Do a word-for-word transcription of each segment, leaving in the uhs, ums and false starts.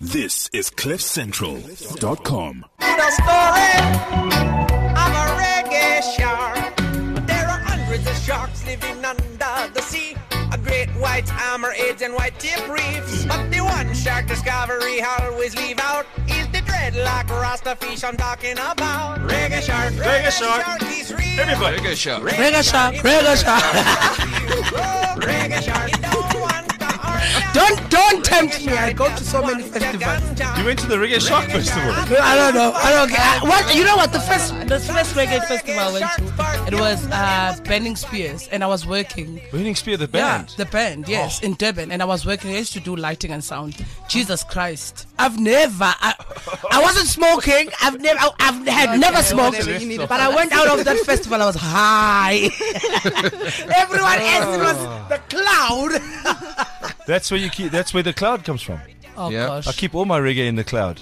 This is cliff central dot com. The story of a reggae shark. There are hundreds of sharks living under the sea. A great white hammerheads and white tip reefs. But the one shark discovery I always leave out is the dreadlock rasta fish I'm talking about. Reggae shark, reggae, reggae shark, shark is real. Everybody, reggae shark, reggae shark, reggae shark. Reggae shark, you don't want to Don't don't tempt me. I go to so many festivals. You went to the Reggae Shark Festival? I don't know. I don't get. What you know? What the first the first reggae festival I went to, it was uh, Burning Spears, and I was working. Burning Spear, the band. Yeah, the band. Yes, oh. in Durban, and I was working. I used to do lighting and sound. Jesus Christ! I've never. I, I wasn't smoking. I've never. I, I've had okay, never smoked. But I went out of that festival. I was high. Everyone else it was the cloud. That's where you keep. That's where the cloud comes from. Oh yeah. gosh! I keep all my reggae in the cloud.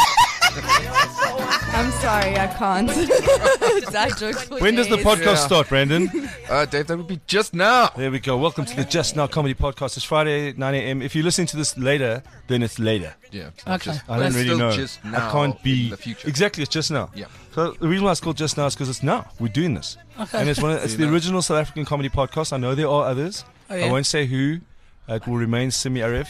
I'm sorry, I can't. That joke's for When does the podcast yeah. start, Brandon? Uh, Dave, that would be just now. There we go. Welcome to the Just Now Comedy Podcast. It's Friday, nine a.m. If you're listening to this later, then it's later. Yeah. Okay. Just, I don't really know. Just now I can't be. in the future. Exactly, it's just now. Yeah. So the reason why it's called Just Now is because it's now. We're doing this. Okay. And it's one. Of, it's the know. original South African comedy podcast. I know there are others. Oh, yeah. I won't say who. It will remain semi-arif.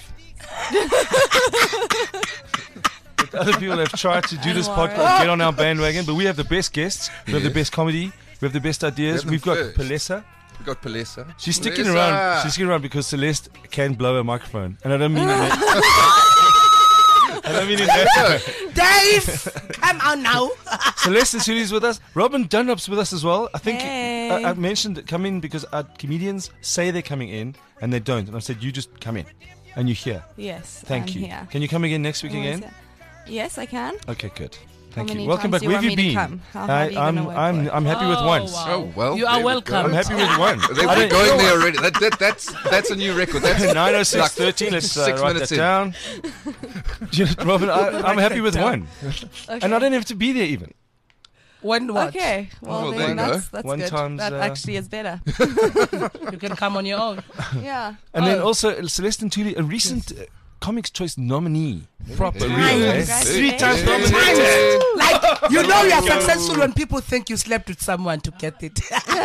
Other people have tried to do this podcast, get on our bandwagon, but we have the best guests, we have Yes. the best comedy, we have the best ideas. We We've got first. Palesa. We got Palesa. She's sticking Palesa. around. She's sticking around because Celeste can blow a microphone, and I don't mean it. I don't mean it. That Dave, come on now. Celeste is who's with us. Robin Dunlop's with us as well. I think Hey. I, I mentioned that come in because our comedians say they're coming in and they don't, and I said you just come in, and you're here. Yes, Thank I'm you. Here. Can you come again next week Always again? here. Yes, I can. Okay, good. Thank How you. many Welcome times back. do you Where have want you me to been? come? How hard are you I, I'm gonna work I'm for it? I'm happy with Oh, once. wow. Oh well, You are there we welcome. go. I'm happy with one. They I were don't- going there already. That, that, that's that's a new record. That's nine oh six like thirteen. Let's uh, six write minutes that in. down. You know, Robin, I, I'm happy with one, Okay. and I don't have to be there even. When what? Okay, well, Well, there then you go. that's, that's One good. times, that uh, actually is better. You can come on your own. Yeah. And then Oh. also Celeste Ntuli, a recent uh, Comics Choice nominee. Proper Hey. real, eh? Congratulations. Three times Hey. nominated. Like, you know you're successful when people think you slept with someone to get it.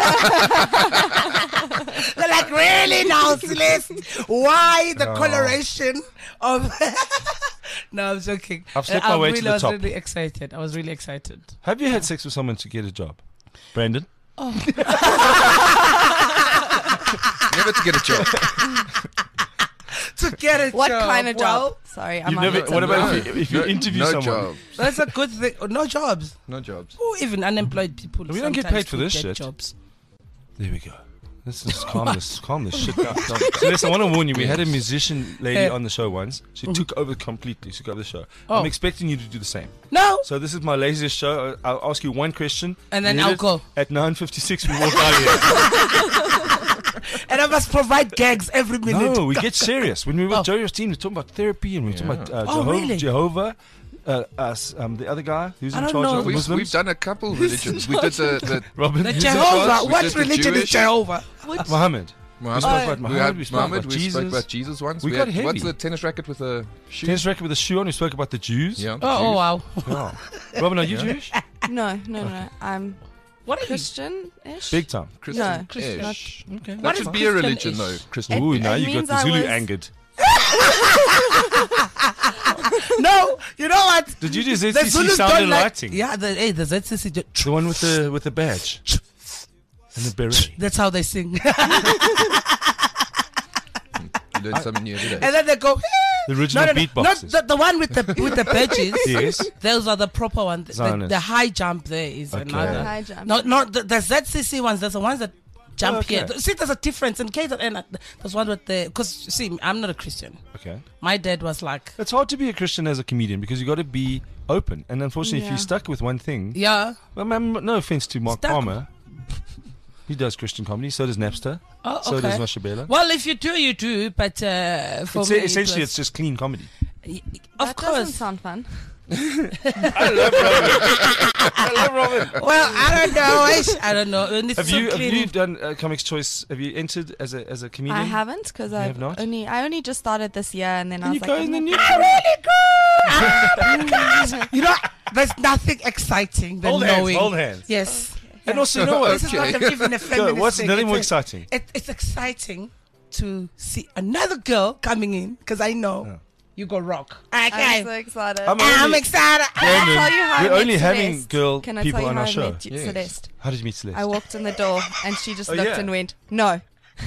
They're like, really now, Celeste? Why the Oh. coloration of... No, I'm joking. I've slept Uh, my I'm way to really, the I was top. really excited. I was really excited. Have you had sex with someone to get a job, Brandon? never to get a job. To get a What job. kind of Well, job? Sorry, I'm You've on never. it. What about No. if you, if you No- interview no someone? jobs. That's a good thing. No jobs. No jobs. Or even unemployed people. We don't get sometimes paid for do this get shit. Jobs. There we go. Let's just calm this, calm this shit down. So listen, I want to warn you. We had a musician lady Hey. on the show once. She took over completely. She took over the show. Oh. I'm expecting you to do the same. No. So this is my laziest show. I'll ask you one question, And then You I'll hit it. go. At nine fifty-six, we walk out of here. And I must provide gags every minute. No, we get serious. When we were with Oh. Joey's team, we were talking about therapy and we were talking about uh, Oh, Jehovah, really? Jehovah uh, us, um, the other guy who's I in don't charge know. of the We've, Muslims. we've done a couple religions. We did the, the Robin, The who's in Jehovah. charge? We What did the religion is Jewish- Jehovah? Muhammad. Muhammad. spoke about we Muhammad, had we spoke Muhammad. about We Jesus. spoke about Jesus once. We We, got had, heavy. what's the tennis racket with the shoes? Tennis racket with a shoe on. We spoke about the Jews. Yeah. Oh, oh wow. Wow. Robin, are you Jewish? No, no, no. I'm What are you? Christian-ish. Big time. Christian. No, Ish. not- Okay. That What should is be a religion, Christian-ish? though. Christian. Ooh, It- now it you got means the I Zulu was- angered. No, you know what? Did you do Z The C C Zulus sound don't and like. lighting? Yeah, the hey, the Z C C. ju- The one with the with the badge and the beret. That's how they sing. You learned something new every day. And then they go. The original No, no, no, not beatboxers. the, the one with the with the badges. Yes. Those are the proper ones. The, Zionists. the high jump there is Okay. another. High jump. No, not the, the Z C C ones. There's the ones that jump Oh, okay. here. See, there's a difference in K Z N. There's one with the because see, I'm not a Christian. Okay. My dad was like, It's hard to be a Christian as a comedian because you got to be open. And unfortunately, if Yeah. you're stuck with one thing, yeah. well, man, no offense to Mark Stuck. Palmer, he does Christian comedy. So does Napster. Oh, So okay. does Mashabela. Well, if you do, you do. But uh, for It's me, essentially, it it's was, just clean comedy. y- of That doesn't course. sound fun. I love Robin. I love Robin. Well, I don't know. I, sh- I don't know. And it's Have so you have clean. you done uh, Comics Choice? Have you entered as a as a comedian? I haven't because I have not? only I only just started this year, and then I Can was you like, go I'm in the not- new? really good. Guys, you know, there's nothing exciting than Hold hands, knowing. hold hands. Yes. And also, you know what? This is not Okay. even a Go, feminist what's thing. nothing It's more a- exciting? It, it's exciting to see another girl coming in because I know you go rock. I'm Okay. so excited. I'm I'm only- excited. Can I Brandon, tell you how I we're met only having Celeste? girl Can I people tell you on how our I show. met Yes. Celeste? How did you meet Celeste? I walked in the door and she just Oh, looked yeah. and went, no.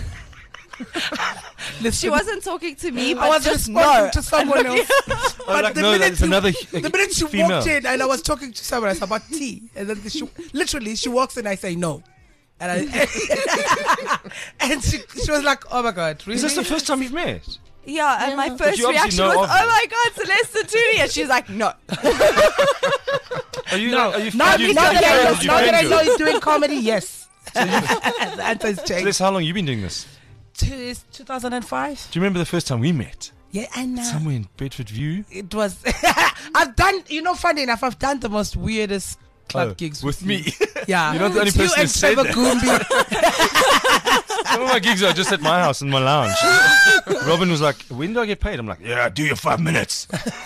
She wasn't talking to me, but I was just responding no. to someone else. Oh, But like, the no, minute that's you- another The minute she female. walked in and I was talking to someone else about tea, and then she literally she walks in, I say no, and I and she she was like, oh my god, really? Is this the first time you've met? Yeah, and my But first you obviously reaction know was, of oh her. my god, Celeste Toonie. And she's like, no. Are you? No, Are you? now, did you, now did you that I know, did you now that I fangirl? know he's doing comedy, yes. The answer is changed. Celeste, how long you been doing this? Two- two thousand five. Do you remember the first time we met? Yeah, and uh, Somewhere in Bedford View. it was. I've done, you know, funny enough, I've done the most weirdest club Oh, gigs with you. me. Yeah, You're not the only With you person who and said Trevor that. Goombi. Some of my gigs are just at my house in my lounge. Robin was like, "When do I get paid?" I'm like, "Yeah, do your five minutes."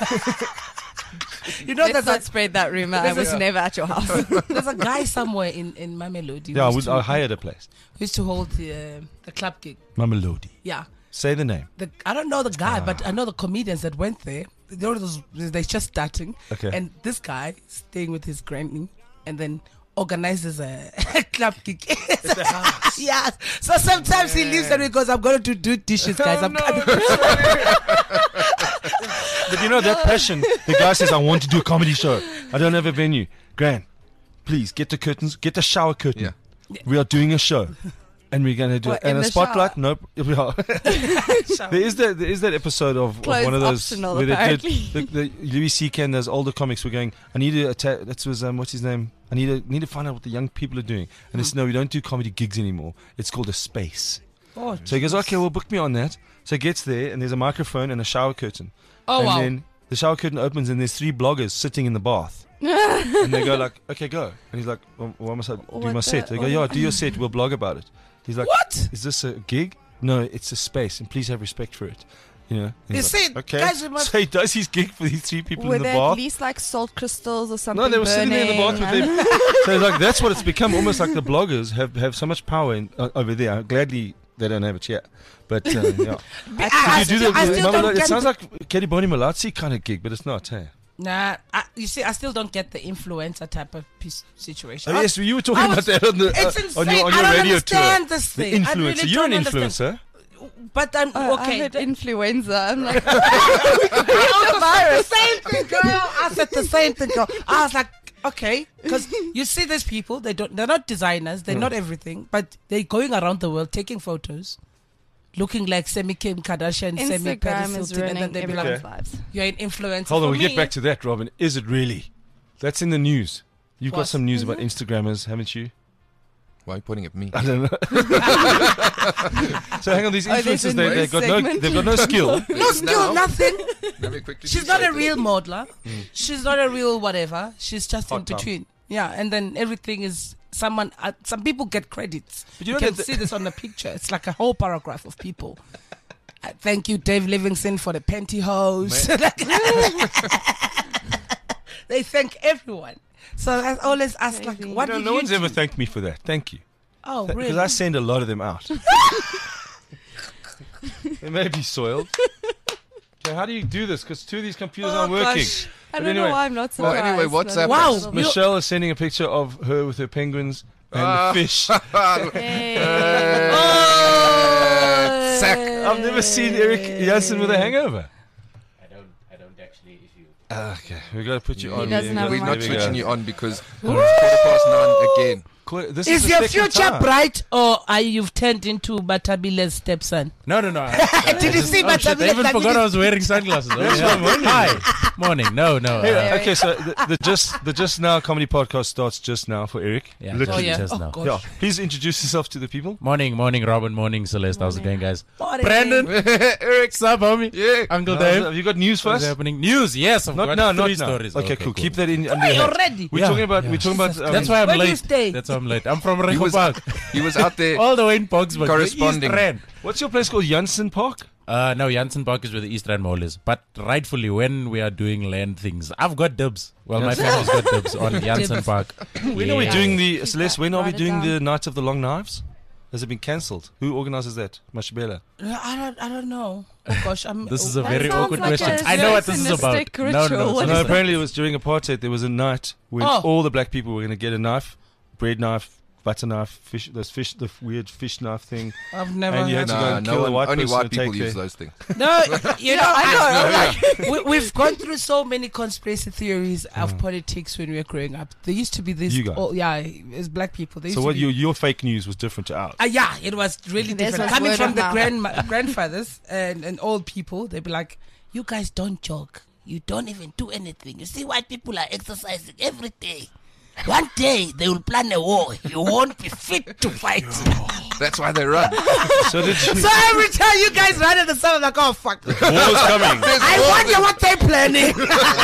You know, Let's there's not a, spread that rumor. I There's was a- never at your house. there's a guy somewhere in in Mamelodi. Yeah, I, who would, used I to- hired a place. who used to hold the uh, the club gig. Mamelodi. Yeah. Say the name. The, I don't know the guy, Ah. but I know the comedians that went there. They're, those, they're just starting. Okay. And this guy staying with his granny and then organizes a club gig. Yes. So sometimes he leaves and he goes, I'm going to do dishes, guys. Oh, I'm no. coming. But you know that passion. The guy says, "I want to do a comedy show. I don't have a venue." Gran, please get the curtains, get the shower curtain. Yeah. We are doing a show, and we're gonna do What, it. And in a the spotlight. shower? Nope. We are. there is that. There is that episode of, of Clothes one of those optional, where they did apparently. the, the Louis C K and those older comics were going. I need to attack. That was um. What's his name? I need to need to find out what the young people are doing. And they said, no, we don't do comedy gigs anymore. It's called a space. Oh, So he goes, okay, well, book me on that. So he gets there, and there's a microphone and a shower curtain. oh and wow. then the shower curtain opens, and there's three bloggers sitting in the bath. And they go like, okay, go. And he's like, well, why must I do What my set? the- They go, yeah, do your set. We'll blog about it. He's like, What? is this a gig? No, it's a space, and please have respect for it. You know. And You he's see, like, okay. guys, we must- So he does his gig for these three people Were in the there at bath. least like salt crystals or something? No, they were sitting there in the bath with burning? them. So it's like that's what it's become. Almost like the bloggers have, have so much power in, uh, over there. Gladly they don't have it yet. But uh, yeah. I, Did I you do still, the, I the- still Mama, don't it get sounds the- like Katie Boni Malazi kind of gig, but it's not. Hey. Nah, I, you see, I still don't get the influencer type of piece situation. Oh, I- yes, you were talking I about was- that on the It's uh, insane. on your on your I don't radio understand tour. this The thing. I influencer. really You're an don't understand. influencer. But I'm Oh, I okay. heard th- influenza. I'm like, I said the same thing, girl. I said the same thing, girl. I was like, okay, because you see these people, they don't, they're not designers, they're not everything, but they're going around the world taking photos, looking like semi Kim Kardashian, semi Paris Instagram is Hilton, and then ruining they'd be everyone's like, lives. "You're an influencer." Hold on, For we me, get back to that, Robin. Is it really? That's in the news. You've got What? some news about Instagrammers, haven't you? Why are you pointing at me? I don't know. So hang on, these Oh, there's a influencers, they, news they've got no, segment. they've got no skill. no skill, Now. nothing. Let me quickly She's do not a something. real modeler. She's not a real whatever. She's just in Hot tub. between. Yeah, and then everything is someone. Uh, some people get credits. But you you know can that see this on the picture. It's like a whole paragraph of people. Uh, thank you, Dave Livingston, for the pantyhose. They thank everyone. So I always ask, like, Crazy. what No, did no you one's do? ever thanked me for that. Thank you. Oh, Because really? I send a lot of them out. They may be soiled. Okay, how do you do this? Because two of these computers Oh, aren't working. gosh. I But don't anyway- know why I'm not Well, surprised. anyway, but- WhatsApp Wow. us. Michelle is sending a picture of her with her penguins and Ah. the fish. Hey. Oh. Sack. I've never seen Eric Janssen with a hangover. I don't, I don't actually issue. Ah, okay, we got to put you He on. doesn't have a We're mic. not There we switching go. you on because it's quarter past nine again. Qu- This Is the your second future time. bright, or are you've turned into Batabile's stepson? No, no, no. Did you see Oh, shit, I Batabile? even forgot I was wearing sunglasses. Oh, That's yeah. what I'm wondering. Hi. Morning. No, no. Hey, uh, okay, so the, the just the just now comedy podcast starts just now for Eric. Yeah, Oh, Literally. yeah. just Oh, now. gosh. Yeah. Please introduce yourself to the people. Morning, morning, Robin. Morning, Celeste. How's it going, guys? Morning. Brandon. Eric. What's up, homie? Yeah. Uncle How's it- Dave. Have you got news for What's us? happening? News. Yes, I've Not got now, three not now. stories. Okay, cool. Keep that in under Hey, your head. already? We're Yeah, talking about yeah. we're talking about um, That's why I'm Where do you late. stay? That's why I'm late. I'm from He Recho was, Park. he was out there. All the way in Bogsburg. Corresponding. The East Rand. what's your place called? Janssen Park? Uh, no, Janssen Park is where the East Rand Mall is. But rightfully, when we are doing land things, I've got dibs. Well, my family's got dibs on Janssen Park. When are we Yeah. doing the Celeste? When are we Write it doing down. the Night of the Long Knives? Has it been cancelled? Who organises that? Mashibela. No, I don't. I don't know. Oh gosh, I'm. This is a That very sounds awkward like question. a I know what this is about. satanistic No, no, ritual. no. What No, is so- apparently it was during apartheid. There was a night when Oh. all the black people were going to get a knife, bread knife, butter knife, fish. Those fish, the weird fish knife thing. I've never. And you had heard to go Nah, and no kill a one, white only person white and people take use their- those things. No, you know, I, know. we, we've gone through so many conspiracy theories of politics when we were growing up. There used to be this. You guys. Oh, yeah, as black people. There used So to what be, your your fake news was different to ours. Uh, yeah, it was really Theirs different. was Coming word from of the mouth. grandma, grandfathers and, and old people, they'd be like, you guys don't jog. You don't even do anything. You see, white people are exercising every day. One day they will plan a war. You won't be fit to fight. That's why they run. So did you? So every time you guys run at the sun, I'm like, oh fuck. War was coming. I wonder what they're planning.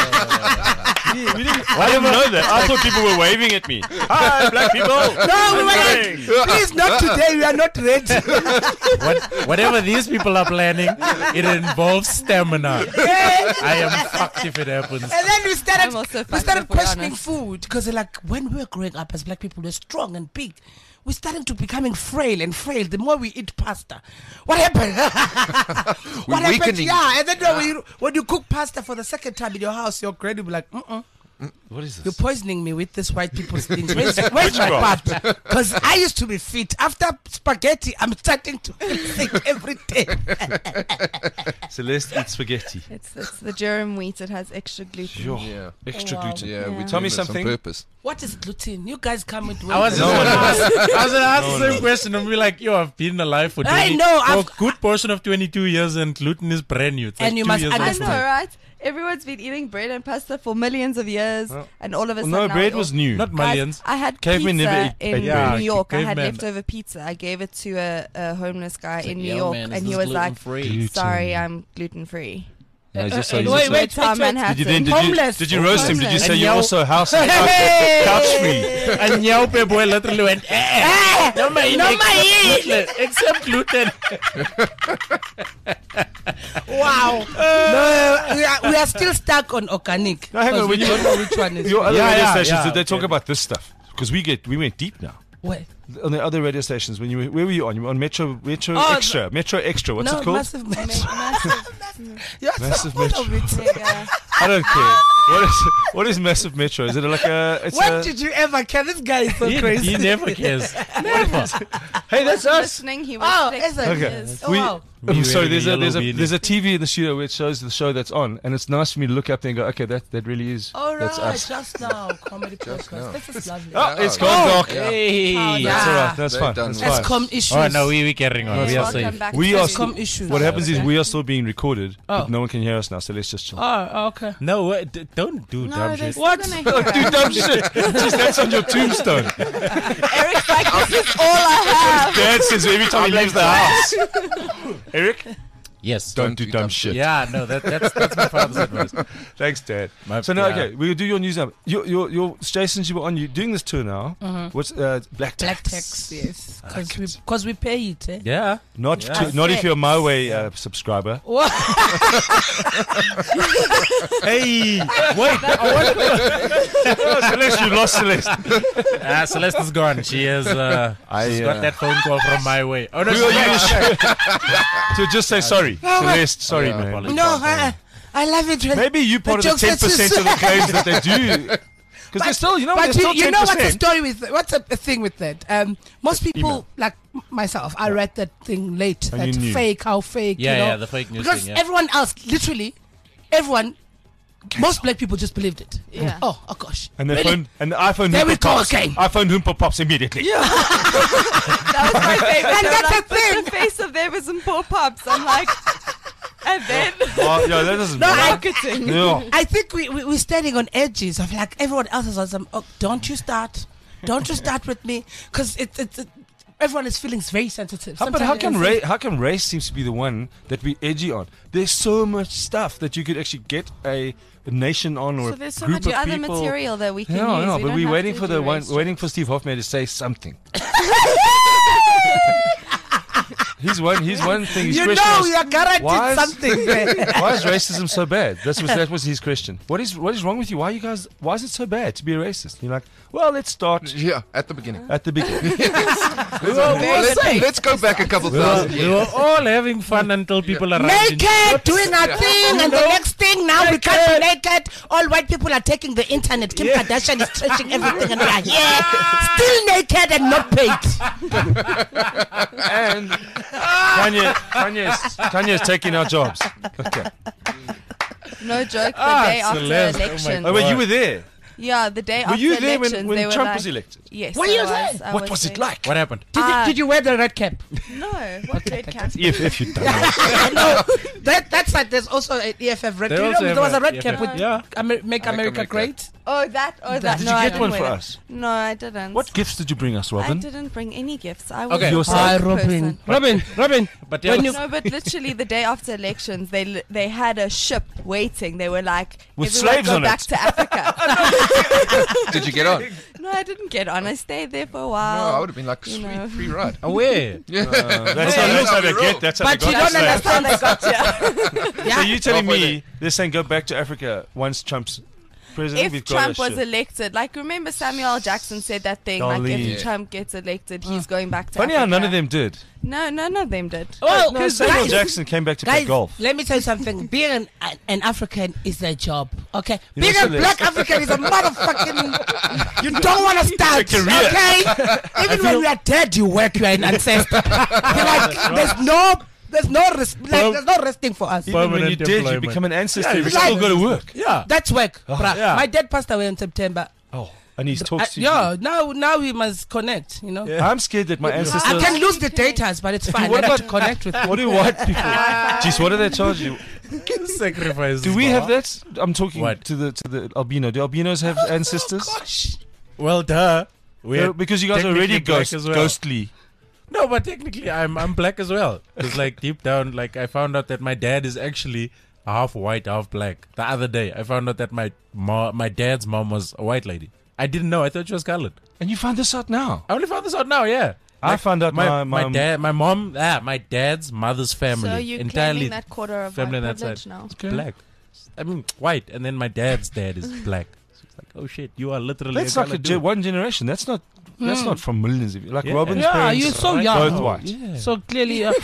We didn't, I didn't know that. I thought people were waving at me. Hi, black people. No, we were like, please not today. We are not ready. What, whatever these people are planning, it involves stamina. I am fucked if it happens. And then we started, I'm also we fucked started if we're questioning honest. food because, like, when we were growing up as black people, we're strong and big. We're starting to becoming frail and frail. The more we eat pasta, what happened? what We're happened? weakening. Yeah, and then when you when you cook pasta for the second time in your house, your granny will be like, mm-mm. What is You're this? poisoning me with this white people's things. Where's, where's my part? Because I used to be fit. After spaghetti, I'm starting to feel sick every day. Celeste eats spaghetti. It's, it's the germ wheat. It has extra gluten. Sure. Yeah. Extra Wow. gluten. Yeah, we Yeah. do Tell me this on something. purpose. What is gluten? You guys come with I was No just one gonna knows. ask, I was gonna ask No the one same knows. question and be like, yo, I've been alive for I twenty know, for I've- a good portion of twenty-two years and gluten is brand new. It's And like you two must years I old. know, understand. right? Everyone's been eating bread and pasta for millions of years, Well, and all of a Well, sudden no, now bread we was all- new. Not Guys, millions. I had Cavemen pizza never ate- in ate bread. New York. I had Caveman. leftover pizza. I gave it to a, a homeless guy in New Yo, York, man, and is he this was like, gluten-free? Gluten. "Sorry, I'm gluten free." No, he's just Uh, uh, saying- he's wait, just wait, saying- Tom wait, wait. Manhattan. Did you then did you, Homeless. did you roast him? Did you Homeless. say And you're yo- also house couch free? And Nyaupe boy literally went, eh, no my No, my gluten, except gluten. Wow. no, we are, we are still stuck on organic. No, hang on, 'cause when we you- don't know which one is. Your other Yeah, radio yeah, stations, yeah, did they talk okay. about this stuff? Because we get we went deep now. Where? On the other radio stations, when you were, where were you on? You were on Metro Metro Oh, Extra, Metro Extra. What's no, it called? massive Ma- match. massive, You're Massive so full of Metro. it. mega. I don't care. What is what is Massive Metro? Is it like a? It's When a did you ever care? This guy is so He, crazy. he never cares. hey, that's Wasn't us. listening. He was Oh, sick is it? for Okay. years. Oh, We- wow. I'm Me sorry. wearing There's a a there's a yellow beanie. there's a T V in the studio where it shows the show that's on, and it's nice for me to look up there and go, okay, that that really is All right, that's us. just now, comedy Just podcast. now. This is lovely. Oh, it's Oh, gone yeah. dark. Hey. Oh, That's yeah. all right. That's They've fine. done That's well. fine. Escom issues. Oh no, we we carrying on. Yes, We are welcome safe. back We to are you. still- Escom issues. What happens is Okay. we are still being recorded, Oh. but no one can hear us now. So let's just chill. Oh, okay. No, what, d- don't do No, dumb they're shit. still What? gonna hear Don't do us. dumb shit. Jeez, that's on your tombstone. Eric's like, this is all I have. Dad says every time he leaves the house. Eric, Yes. don't do dumb shit. Yeah, no, that, that's that's my father's advice. Thanks, Dad. My- So now, yeah. okay, we'll do your news now. Your your your stations you were on. You doing this tour now? What's uh, Black Tax? Black tax, yes. Because we, cause we pay it, eh? Yeah. Not Yeah. to, not if you're my way uh, subscriber. What? Hey, wait. Oh, Celeste, you lost Celeste. Ah, Celeste is gone. She has uh, I, she's uh, got that phone call from my way. Oh no, Who she's are you? back. To just say sorry, Celeste. Sorry, Yeah, man. apologies. No, I, I love it. When, Maybe you part of The the ten jokes that percent you of the claims that they do. Because they're still, you know, they're but you, still you ten know what's the percent. story with what's the, the thing with that? Um, most people Email. like m- myself, I read that thing late. And that you knew. fake, how fake. Yeah, you know? yeah, the fake news Because thing. Yeah. everyone else, literally, everyone, most black people just believed it. Yeah. Oh, oh gosh. And they Really? phoned, and the iPhone There we Hoompa go pops. again. iPhone Hoompa pops immediately. That was my favorite. And They were that's like, the thing. put the face of there with some pop-ups. I'm like, and then Oh, yeah, that doesn't. No, I- marketing. Yeah. I think we, we, we're standing on edges of like everyone else is on some, oh, don't you start. Don't you start with me. Because it, it, it, everyone is feeling very sensitive. How, but how Sometimes come it's- race? How come race seems to be the one that we edgy on? There's so much stuff that you could actually get a, a nation on, or So there's a so group much of other people. material that we can Yeah, use. no, We but don't we're have waiting to for the do one, race waiting for Steve Hoffman to say something. He's one. He's one thing. His You question know was, you're guaranteed why is- something there. why is racism so bad? That was that was his question. What is what is wrong with you? Why you guys? Why is it so bad to be a racist? You're like, well, let's start Yeah, at the beginning. at the beginning. Let's, let's go back a couple We were, thousand we years. were all having fun until people arrived. in- Naked, doing our thing, and the next thing now we can't be naked. All white people are taking the internet. Kim Kardashian is trashing everything, and we are here, still naked and not paid. And Kanye, Kanye, is, Kanye is taking our jobs. Okay. No joke. The Ah, day after Celeste, oh my election. Oh, wait, you were there. Yeah, the day Were after you there when, elections, when they were Trump like, was elected? Yes. Were I you was, there? I What was was it there. like? What happened? Did, Ah. you, did you wear the red cap? No, what red cap? If if you done No, that that's like there's also an E F F red They cap. You also know, have there was a a red E F cap F. with Yeah. Amer- Make America America. Great. Oh, that. Oh, that. Did no, you I get didn't one wear for that. us? No, I didn't. What gifts did you bring us, I Robin? didn't bring any gifts. I was Okay. a Yourself. Hi, broke Robin. person. Robin, Robin. But When yeah, you- No, but literally the day after elections, they li- they had a ship waiting. They were like, With everyone slaves go on back it. to Africa. Did you get on? No, I didn't get on. I stayed there for a No, while. I would have been like, You sweet, know. free ride. aware. Yeah. Uh, that's, Yeah, how, that's how they that's how we get. That's how But they you got don't us. That's understand. how they got you. So Yeah. you telling Halfway me they're saying go back to Africa once Trump's president? If We've got Trump a was ship. elected, like remember Samuel L. Jackson said that thing, like Darlene. if Yeah. Trump gets elected, he's going back to Funny Africa. how none of them did. No, none of them did. Well, No, Samuel guys, Jackson came back to play guys, golf. let me tell you something. Being an, an African is a job. Okay, You being know, a Celeste- black African is a motherfucking. You don't want to start. It's a career. Okay, even when we are dead, you work. You are an ancestor. You're like, there's no, there's no, res- like, Well- there's no resting for us. Even when you're Permanent dead, you employment. become an ancestor. Yeah, You've you still become- got to work. Yeah. That's work, bruh. yeah. My dad passed away in September. Oh, and he Uh, talks to yeah, you. now now we must connect. You know, I'm scared that my ancestors. I can lose the data, but it's fine. What I have about- to connect with. What do white people? Jeez, what do they charge you? Sacrifice. Do we have that? I'm talking What? to the to the albino. Do albinos have ancestors? Gosh. Well, duh. We No, are because you guys are technically already black ghost, as well. ghostly. No, but technically, I'm I'm black as well. It's like deep down, like I found out that my dad is actually half white, half black. The other day, I found out that my ma- my dad's mom was a white lady. I didn't know. I thought she was colored. And you found this out now. I only found this out now. Yeah, I Like, found out my my, my, dad, my mom, ah, my dad's mother's family So you're entirely claiming that quarter of family on white that privilege side. now. It's black. I mean, white, and then my dad's dad is black. So it's like, oh shit, you are literally. That's a like a colored ge- dude. one generation. That's not. That's not from millions of you. Like Yeah. Robin's Yeah, parents. you're so are young. Both white. Yeah. So clearly, uh,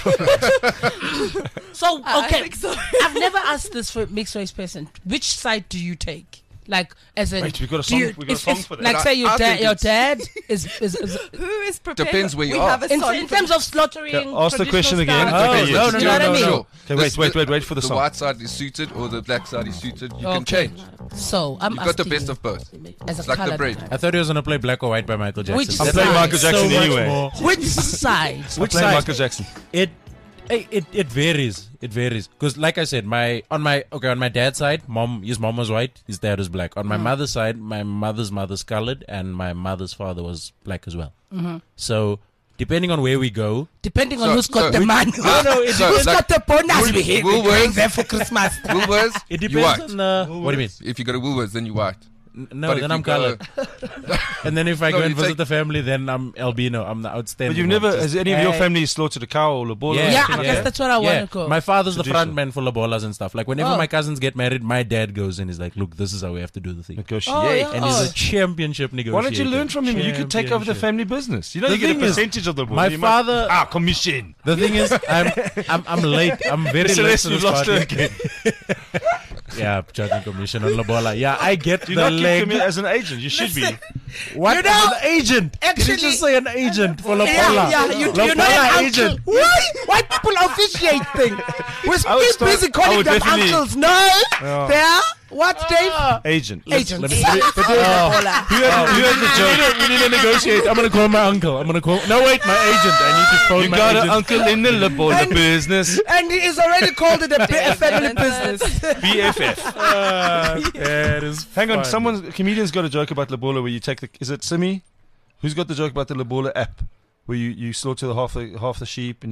so I okay. think so. I've never asked this for a mixed race person. Which side do you take? Like, as a Wait, we got a do song- you- we got a if- song if- for that. Like, I- say your I dad, think your it's- dad is is, is Who is prepared? Depends where you we are. Have a in, song in for terms them. of slaughtering. Okay, ask the question traditional again. style. Oh, Okay, no, yes. no, You know what I mean? Sure. Okay, wait, This- wait, wait, wait for the The song. white side is suited or the black side is suited. You can Okay. change. So I'm You've got the asking best you, of both. as a It's like the colored braid. man. I thought he was gonna play Black or White by Michael Jackson. Which I'm side? playing Michael So Jackson much anyway. more. Which side? I'm Which playing side? Michael Jackson. It, it it it varies. It varies because, like I said, my on my okay on my dad's side, mom his mom was white, his dad was black. On my mother's side, my mother's mother's colored, and my mother's father was black as well. So depending on where we go, Depending on So- who's got so- the money. No, no, it who's depends. got the bonus we hit Woolworths- going there for Christmas. Woolworths, it you depends white. on uh, what do you mean? If you go to Woolworths, then you white. N- No, But if then you I'm go- colored. And then if I No, go and you visit take- the family, then I'm albino. I'm the outstanding. But you've one. never, Just- has any of your Eh, family slaughtered a cow or a bull? or Yeah, Yeah, anything I like guess that? that's what I want Yeah, to go. my father's the Traditional. front man for labolas and stuff. Like whenever Oh. my cousins get married, my dad goes in. He's like, "Look, this is how we have to do the thing." Negotiate. Oh, yeah. And he's a championship negotiator. Why don't you learn from him? You could take over the Championship. family business. You don't The get a thing is, percentage of the bull. my You might- father- ah, commission. The thing is, I'm I'm I'm late. I'm very late Celeste, to we've this lost her party. again. Yeah, charging commission on labola. Yeah, I get You the not leg. keep him as an agent. You should be. What? You know, As an agent? Did actually- you just say an agent for labola? Yeah, yeah, you, you know Labola an agent. uncle. Why? Why people officiate thing? We're I would still start- busy I calling would them definitely- uncles. No, Yeah. they are what, Dave? Agent. Agents. Let me, let me, oh, Who had, who had the we, joke? need to, we need to negotiate. I'm gonna call my uncle. I'm gonna call. No, wait, my agent. I need to phone You my got agent. an uncle in the Labola And- business. And he is already called it a, bi- a family business. B F F. Ah, that is Hang on, fun. someone, a comedian's got a joke about Labola where you take the, is it Simi? Who's got the joke about the Labola app? Where you, you slaughter the half the half the sheep and you,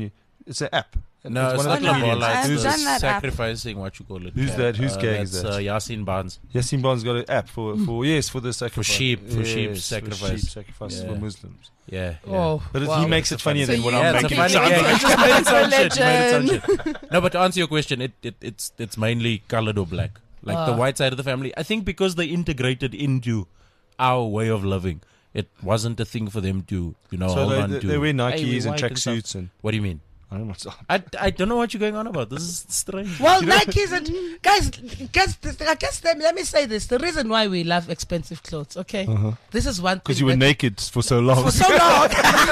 It's an app. No, It's it's one not of the comedians. Lobola. I've It's done just that app. sacrificing, what you call it. Who's that? Whose Uh, gang is that's, that? Uh, Yasin Barnes. Yasin Barnes got an app for, for yes, for the sacrifice. sheep- for sheep Yes, sacrifice. sheep sacrifices Yeah. for Muslims. Yeah. yeah. Oh, But it, wow. he makes it funnier So than what you- I'm Yeah, it's a making. funny. it sound Yeah, like. you just made it sound shit. You made it sound Religion. shit. No, but to answer your question, it, it it's it's mainly colored or black. Like the Ah. white side of the family. I think because they integrated into our way of living, it wasn't a thing for them to, you know, So hold they, on they, to. they wear Hey, we Nikes and white stuff. tracksuits and What do you mean? I don't know what's I, I don't know what you're going on about. This is strange. Well, Nikes and guys, guys, this- I guess let me, let me say this: the reason why we love expensive clothes, okay, this is one thing. because you were that- naked for so long. for so long.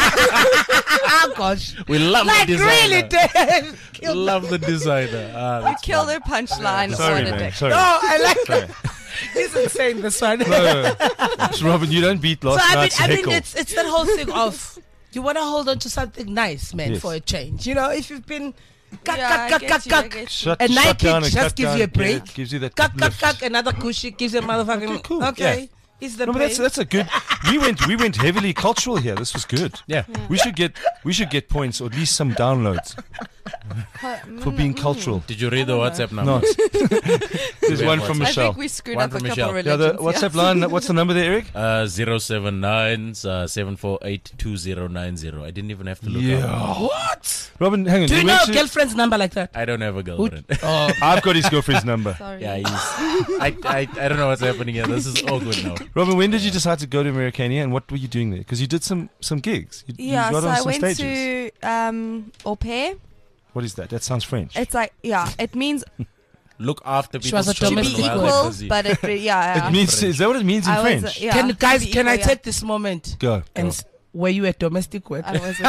Oh gosh, We love like the designer. really, Dave. We love the designer. Ah, You that's kill fun. the punchline. Sorry, on a man. dick. Sorry. No, I like Sorry. that. He's insane. This one. No, no, no. So, Robin, you don't beat So last I mean, night's I mean, heckle. it's it's that whole thing of you want to hold on to something nice, man, Yes. for a change. You know, if you've been cuck, Yeah, I cuck, get cuck, you, I cuck, get you. Shut, a shut Nike down and just cut gives down, you a get it, break. gives you that cuck, cuck, lift. cuck, another cushy gives you a motherfucking. Okay, cool. Okay, Yeah. is the No, but that's pain. that's a good. We went we went heavily cultural here. This was good. Yeah. We should get we should get points or at least some downloads for being cultural. Did you read the WhatsApp number? Not. There's We one have from WhatsApp. I Michelle. think we screwed One up a from couple Michelle. Yeah, the religions. WhatsApp line. What's the number there, Eric? Uh, zero seven nine uh, seven four eight two zero nine zero. I didn't even have to look Yeah. up. What? Robin, hang on. Do you you know went a to- girlfriend's number like that? I don't have a girlfriend. Oh, I've got his girlfriend's number. Sorry. Yeah, he's. I, I I don't know what's happening here. This is awkward now. Robin, when did you decide to go to Americania and what were you doing there? Because you did some some gigs. You, Yeah, you got so on I some went stages. to um, Au Pair. What is that? That sounds French. It's like, yeah, it means Look after She people's was a to children be domestic while equal, they're busy. but it, re- yeah, yeah. It means is that what it means in I was, French? uh, yeah, can to guys? be Can I equal, yeah. take this moment Go. and s- were you at domestic work? I was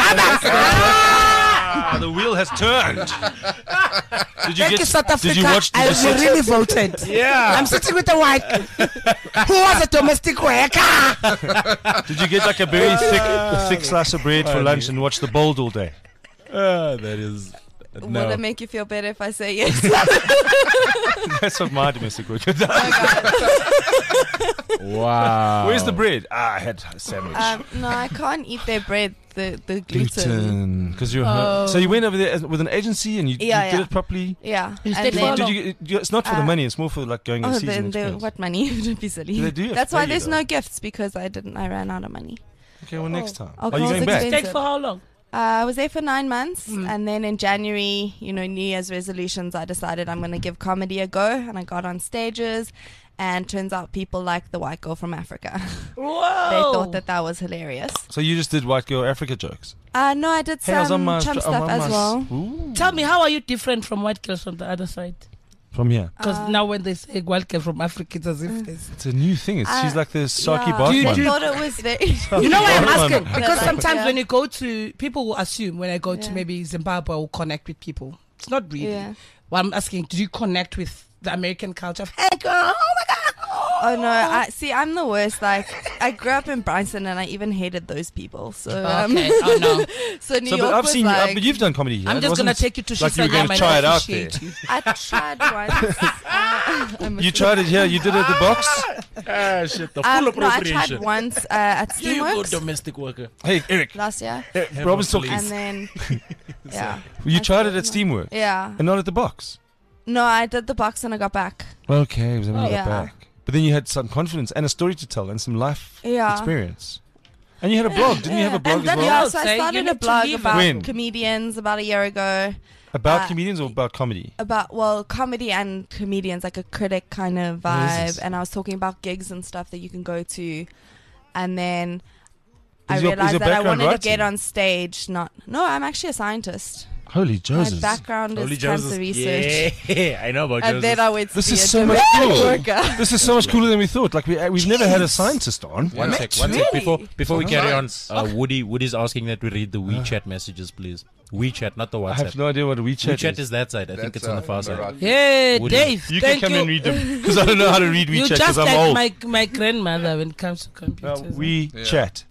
Ah, the wheel has turned. did you Thank you, South Africa. Did you watch? Did I you sit- really voted. yeah. I'm sitting with the white. Who was a domestic worker? Did you get like a very thick, a thick slice of bread for lunch and watch the Bold all day? Ah, that is. Will No. it make you feel better if I say yes? That's what my domestic work did. Wow. Where's the bread? Ah, I had a sandwich. um, no, I can't eat their bread. The the gluten. Gluten. Because you're. Oh. So you went over there as- with an agency and you, Yeah, you did yeah. it properly. Yeah. You and stayed for then- how Did long? you, you- It's not for the Uh, money. It's more for like going and Oh, season then the, experience. what money? Don't be silly. Do they do have That's to why pay you, there's though? no gifts because I didn't. I ran out of money. Okay, well next time. Are you Alcohol's going back? expensive. Stayed for how long? Uh, I was there for nine months, Mm. and then in January, you know, New Year's resolutions, I decided I'm going to give comedy a go, and I got on stages, and turns out people like the white girl from Africa. Whoa! They thought that that was hilarious. So you just did white girl Africa jokes. Uh, no, I did Hey, I was on some my chump str- I'm stuff on as my s- well. Ooh. Tell me, how are you different from white girls from the other side? From here. Because Uh, now when they say white girl from Africa, it's as if there's... It's a new thing. It's, she's Uh, like the Saki yeah. Bark Do you- one. They do thought it was very. You know why I'm Bartman. asking? Because Yeah. sometimes Yeah. when you go to... People will assume when I go to Yeah. maybe Zimbabwe, I will connect with people. It's not really. Yeah. Well, I'm asking, did you connect with the American culture of, hey girl, oh my God. Oh no! I see. I'm the worst. Like I grew up in Bryanston, and I even hated those people. So um, Okay, oh no. so New So, York but I've was seen you, uh, like. but you've done comedy here. I'm It just going to wasn't take you to like you were Shisanyama going to and try it out appreciate there. you. I tried once. Uh, I must You have- tried it here. You did it at the box. Ah, shit. The full Um, no, I appropriation. tried once uh, at Here you go, Steamworks domestic worker. Hey, Eric. last year, Eh, Robin's talking. and then yeah, You I tried it still at Steamwork yeah. and not at the box. No, I did the box and I got back. Okay, it was when you got Yeah. back. But then you had some confidence and a story to tell and some life Yeah. experience. And you had a blog. Didn't you have a blog And as then well? Yeah, I'll so I say you started need a to blog leave about When? comedians about a year ago. About uh, comedians or about comedy? About well, comedy and comedians, like a critic kind of What is vibe. this? And I was talking about gigs and stuff that you can go to, and then I Is your- is realized your that I background wanted to writing? get on stage. Not no, I'm actually a scientist. Holy My Joseph. background Holy is cancer Joseph. research. Yeah, I know about And then Joseph. I went to This be is a so much domestic cool. worker. This is so much cooler than we thought. Like we uh, we've never had a scientist on. One Yeah. sec, one sec. Before before we carry on, Science. uh, Woody Woody's asking that we read the WeChat messages, please. WeChat, not the I have WhatsApp. no idea what a WeChat, WeChat is. is that side. I think That's, it's on the uh, far side. right. Hey, Woody. Dave, You can thank come you. and read them because I don't know how to read You WeChat just because I'm like old. my, my grandmother when it comes to Uh, computers. we Yeah. chat.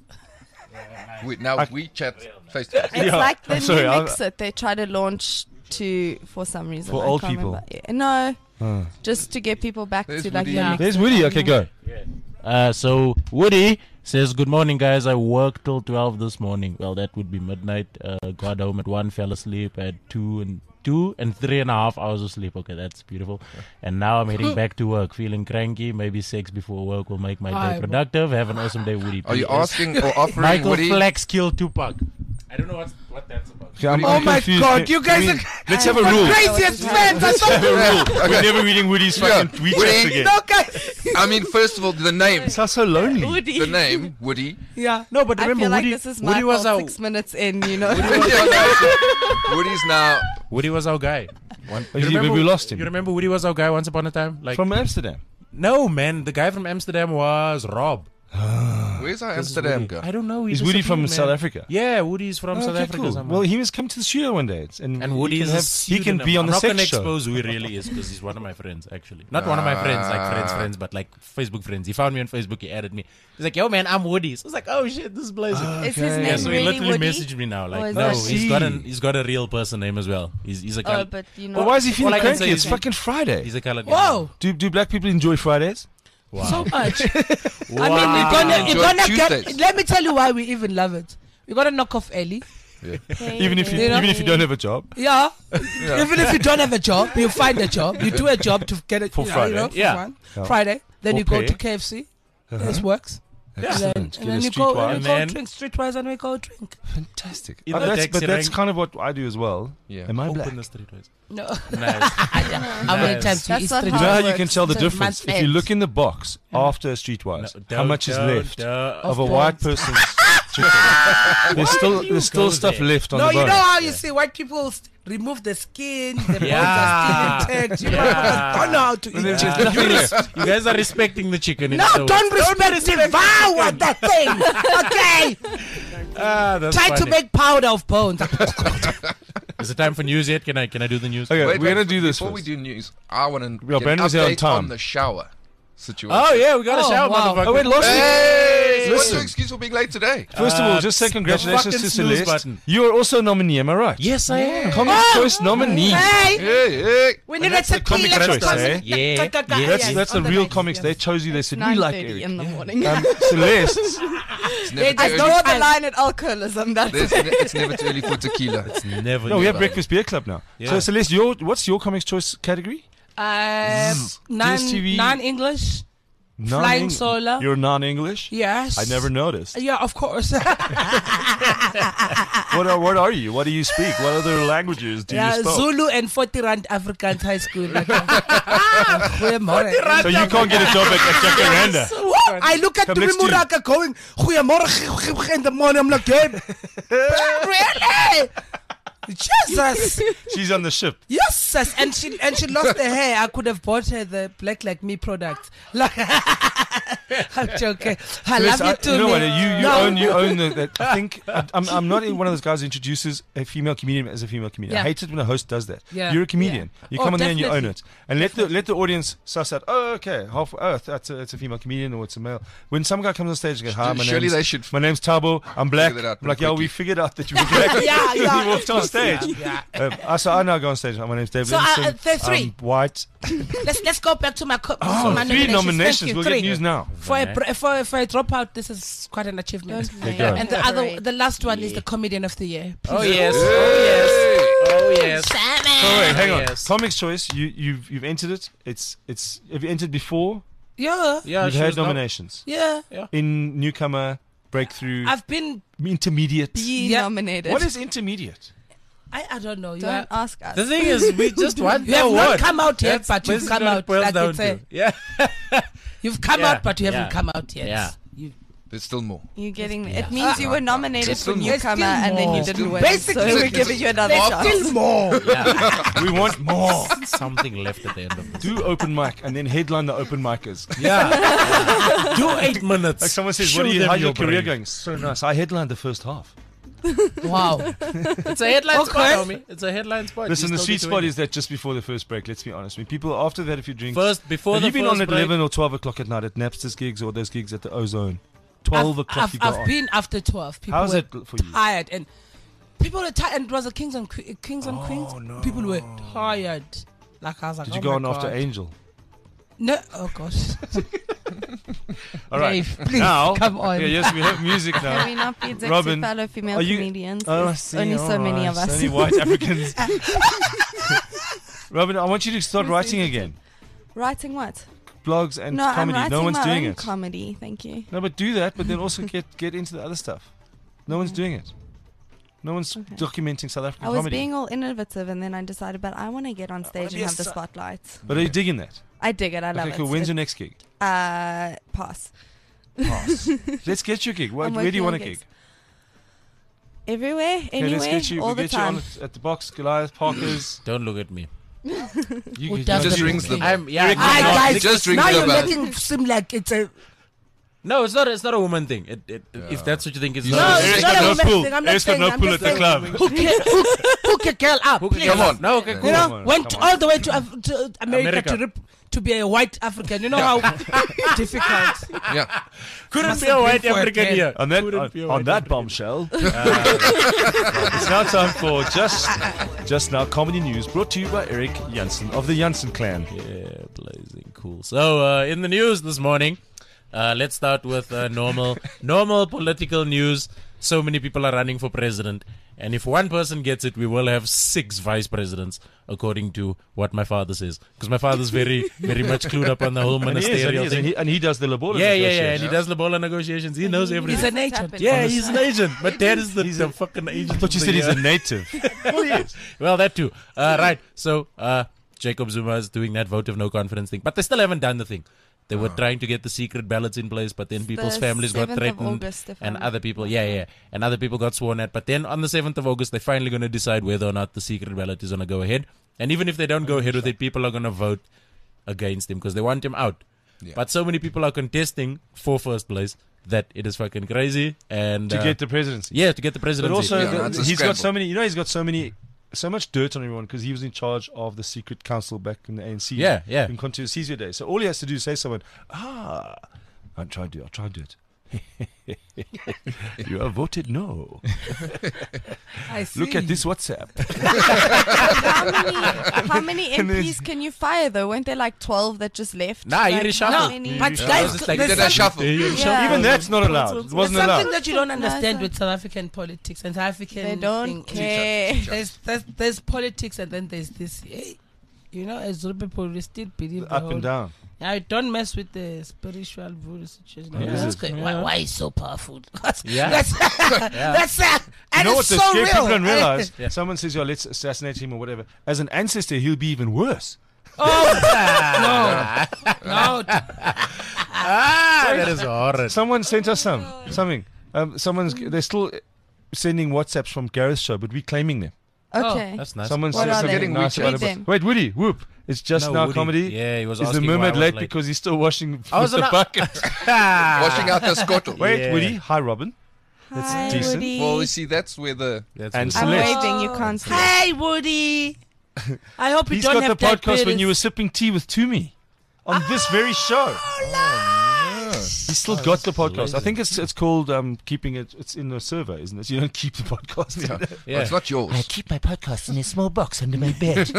We, now I- we chat face to face. It's Yeah, like the I'm sorry, new I'll- Mixit they try to launch to for some reason. For I old can't people? remember. Yeah, No, Uh. just to get people back There's to like Woody. the Yeah. Mixit There's Woody. thing. Okay, go. Uh, so Woody, Says, good morning, guys. I worked till twelve this morning. Well, that would be midnight. Uh, got home at one, fell asleep at two and two and three and a half hours of sleep. Okay, that's beautiful. And now I'm heading back to work, feeling cranky. Maybe sex before work will make my day productive. Have an awesome day, Woody. Are you P S. asking or offering Michael Woody? Flex killed Tupac. I don't know what what that's about. Okay, I'm, Oh I'm my confused. God, Can- you guys can we- are Let's have a rule. craziest friends. I Have a thought rule. We're never reading Woody's Yeah. fucking WeChat Woody- again. no, guys. I mean, first of all, the name. It sounds so lonely. Woody. The name, Woody. Yeah, no, but I remember, feel like Woody, this is my Woody was fault our- six minutes in, you know. Woody's now. Woody was our guy. One, Oh, you- we lost him. You remember Woody was our guy once upon a time? Like From Amsterdam. no, man, the guy from Amsterdam was Rob. Where's our This Amsterdam Woody. guy? I don't know. He Is Woody from disappeared, man. South Africa? Yeah, Woody's from Oh, South okay, Africa. cool. somewhere. Well, he must come to the studio one day. It's- And, and he Woody can is a have- He can pseudonym. be on I'm the not sex gonna show. expose who he really is because he's one of my friends, actually. Not one of my friends, like friends, friends, but like Facebook friends. He found me on Facebook. He added me. He's like, "Yo, man, I'm Woody." So I was like, "Oh shit, this is blazing." Is his Okay. name yeah, so he really literally Woody? messaged me now. Or Like, is no, that- he's got an See. he's got a real person name as well. He's he's a Oh, col- but you know. Well, why is he feeling All I can cranky? say It's is- fucking Friday. he's a colored guy. whoa, Do, do black people enjoy Fridays? Wow. so much. wow. I mean, we're gonna, Enjoy we're gonna Tuesdays. get. Let me tell you why we even love it. We're gonna knock off Ellie. Even if you You know? even if you don't have a job. Yeah. Even if you don't have a job, you find a job. You do a job to get it For you know, Friday. You know, for Yeah. fun. Yeah. Friday. Then For you go pay. to K F C. This works. And then, Excellent. and Get then a you go, streetwise. you And go then- drink streetwise and we go drink. Fantastic. In Uh, the that's, taxi but that's rank- kind of what I do as well. Yeah. Am I black? Open the streetwise. No. Nice. How many Nice. times do you eat That's not You streetwise? know how how it you can works. tell the It's a difference? month If you end. look in the box after a streetwise, No, how don't- much is don't- left don't. of a white person's chicken? There's still there's still go stuff there. left on No, the you bone. know how you see white people st- remove the skin, the bones Yeah. are still intact. You Yeah. motherfuckers don't know how to eat there's chicken. nothing left. You guys are respecting the chicken. No, it's so- don't respect, devour that thing. Okay, Ah, that's try to funny. make powder of bones. Is it time for news yet? Can I can I do the news? Okay, Wait, we're wait, gonna do this Before first. we do news, I want to Yeah, get Ben an was here on update time. on the shower situation. Oh yeah, we got a Oh, shower, wow. motherfucker. Oh wait, last week. Hey! What's Listen. your excuse for being late today? First of all, Uh, just say the congratulations fucking to snooze Celeste. button. You are also a nominee, am I right? Yes, I am. Comic Choice nominee. Hey, Hey, hey. we need a that's the comic tequila. choice, eh? Yeah, Yeah, That's that's the on the real night, comics. yes. They chose you. They said we nine like thirty Eric. in the morning. Um, Celeste, It's They never, too I early. draw the line at alcoholism. That's There's it. ne- it's never too early for tequila. Never. no, we have never. Breakfast Beer Club now. Yeah. So Celeste, your what's your comics choice category? Um, D S T V. non non-English. Non- Flying Solar. You're non-English. Yes. I never noticed. Yeah, of course. What are what are you? What do you speak? What other languages do yeah, you speak? Zulu and forty Rand Afrikaans High School. Goeiemorgen. So you can't get a job at, at Jacaranda. I look at Come, Tumi let's do it. Muraka going, Goeiemorgen in the morning. I'm like, "Gabe, really? Jesus. She's on the ship. Yes, sis. and she and she lost her hair. I could have bought her the Black Like Me product. Like, I'm joking. I love Celeste, you I- too. you know what? man. You, you No. own you own the. That, I think I, I'm I'm not one of those guys who introduces a female comedian as a female comedian. I Yeah. hate it when a host does that. Yeah. You're a comedian. Yeah. You Oh, come on there and you own definitely. it, and let the let the audience suss out. Oh, okay, half. Oh, that's a, it's a female comedian or it's a male. When some guy comes on stage and goes, "Hi, my Surely name's they should my name's Tabo. I'm black." that out I'm like, pretty yeah, we quickly. figured out that you were black. Yeah, yeah. He walked on stage. Yeah. Um, I so I now go on stage. My name's David. So, uh, Livingston. uh, there's three. I'm white. Let's let's go back to my, co- Oh, my three nominations. nominations. Thank you. We'll three. get news now. For a, br- for if I drop out, this is quite an achievement. Don't go. And the other, the last one is the comedian of the year. Oh yes. Oh yes. Oh yes. So wait, hang on. Yes. Comics Choice. You you've you've entered it. It's it's. Have you entered before? Yeah, Yeah, You've she had was nom- nominations yeah. in newcomer, breakthrough, I've been. intermediate. Be Yeah. nominated. What is intermediate? I, I don't know. You, Don't are, ask us. The thing is, we just want you the have not award. come out yet, That's but you've basically come what it out. boils Like down it's a, to. Yeah. you've come Yeah, out, but you haven't yeah. come out yet. Yeah. You, There's still more. You're getting. It means you were nominated There's for still more. newcomer There's still and then you more. didn't win. Basically, so we're there's- giving you another there's chance. still more. Yeah. We want more. Something left at the end of this. Do open mic and then headline the open micers. Yeah. Do eight minutes. Like someone says, Show "What do you? them How's your your career brain." going?" So nice. I headlined the first half. Wow. It's a headline spot, Okay. homie. It's a headline spot. Listen, You the still sweet need to spot win. is that just before the first break. Let's be honest. I mean, people after that, if you drink, First, before have the you been first on at break, eleven or twelve o'clock at night at Napster's gigs or those gigs at the Ozone? Twelve I've, o'clock I've, you go I've on. been after twelve. People How's were it for you? tired, and people were tired. And it was a Kings and Que- Kings and Queens. no. People were tired. Like I was like, Did you oh go my on after God. Angel? No, oh gosh. All right. Dave, please, now, come on. Okay, yes, we have music Can now. we not be addicted Robin, to fellow female are you- comedians? Oh, I There's see. only so all many right. of us. Only white Africans. Robin, I want you to start Who's writing interested? again. Writing what? Blogs and no, comedy. I'm writing No one's my doing own it. comedy. Thank you. No, but do that, but then also get get into the other stuff. No one's doing it. No one's Okay. documenting South African I was comedy. being all innovative, and then I decided, but I want to get on stage be and a have the su- spotlight. But are you digging that? I dig it. I love Okay, it. cool. When's It- your next gig? Uh, pass. Pass. Let's get you a gig. Where, I'm where do you working want a on gig? gigs. Everywhere, Okay, anywhere, let's get you. all We'll the get you time. on at, at the box, Goliath, Parker's. Don't look at me. You Who can- does just the rings the booking? bell. I'm yeah. Eric no, Hi No, guys, just ring now the you're bell. making it seem like it's a No, it's not. It's not a woman thing. It, it, If that's what you think, it's No, not. Eric's it's got not a no woman pull. thing. I'm not Eric's got saying- no I'm pull just at the club. saying, Hook, your- hook, hook a girl up. Hook a please. girl Come up. on. No, okay, Yeah. cool. You know, Come on, went come on. all the way to, Af- to America, America. to rip, to be a white African. You know how difficult. Yeah. Couldn't Must be a have white been for a African kid. here. On that, Couldn't on, be a on white that African. bombshell, uh, it's now time for just just now comedy news brought to you by Eric Janssen of the Janssen clan. Yeah, blazing cool. So uh, in the news this morning, uh, let's start with uh, normal normal political news. So many people are running for president, and if one person gets it, we will have six vice presidents, according to what my father says. Because my father's very very much clued up on the whole And he, is, and, he ministerial is, and, thing. he, and he does the Labola Yeah, yeah, yeah, negotiations. and he does Labola negotiations. He knows He- everything. He's an What's agent. happened? Yeah, he's an agent. My dad is the, He's the a- fucking agent. I thought you of said the he's a year. native. Well, he is. Well, that too. Uh, right. So, uh, Jacob Zuma is doing that vote of no confidence thing, but they still haven't done the thing. They were trying to get the secret ballots in place, but then people's The families got seventh of threatened, August, if and I'm other people, not yeah, wrong. yeah, and other people got sworn at. But then on the seventh of August, they're finally going to decide whether or not the secret ballot is going to go ahead. And even if they don't go ahead with it, people are going to vote against him because they want him out. Yeah. But so many people are contesting for first place that it is fucking crazy. And To uh, get the presidency. yeah, to get the But presidency. also, Yeah, the- no, it's a he's got scramble. so many, you know, he's got so many, so much dirt on everyone because he was in charge of the secret council back in the A N C. Yeah, yeah. In Constituency Day. So all he has to do is say to someone, ah, I'll try to do it, I'll try to do it. You have voted no. I see. Look at this WhatsApp. how many, how many And there's- M Ps can you fire though? Weren't there like twelve that just left? Nah, he like, reshuffled. how No, many- But Yeah. guys, It's like- there's Did a something- shuffle. Yeah. Even that's not allowed. It There's wasn't something allowed. that you don't understand No, with South African politics and South African. They don't thing. care. There's, there's there's politics and then there's this. Hey, you know, as Zulu people, we still believe the Up whole- and down. Yeah, don't mess with the spiritual voodoo situation. Yeah. That's Yeah. good. Why, why is so powerful? That's, Yeah. that's, that's uh, and You know what it's the so scary real. people don't realize? Yeah. Someone says, "Yo, let's assassinate him or whatever." As an ancestor, he'll be even worse. Oh no, no. Ah, that is horrid. Someone sent us some something. Um, someone's they're still sending WhatsApps from Gareth's show, but we're claiming them. Okay. That's nice. Someone What said are something they? Getting nice Woody about checks. it. Read them. Wait, Woody, whoop! It's just No, now Woody. comedy. Yeah, he was Is the asking why I mermaid was late late. because he's still washing I was with the on a- bucket? Washing out the scottle. Wait, Yeah. Woody. Hi, Robin. That's Hi, decent. Woody. Well, you see, that's where the That's And what- I'm Celeste. waving. You can't see. Hey, Woody. I hope you He's don't got have the podcast when diabetes. you were sipping tea with Toomey on this very show. He's still got the podcast. I think it's it's called um, keeping it. It's in the server, isn't it? You don't keep the podcast. yeah. in there. Yeah. Well, it's not yours. keep my podcast in a small box under my bed.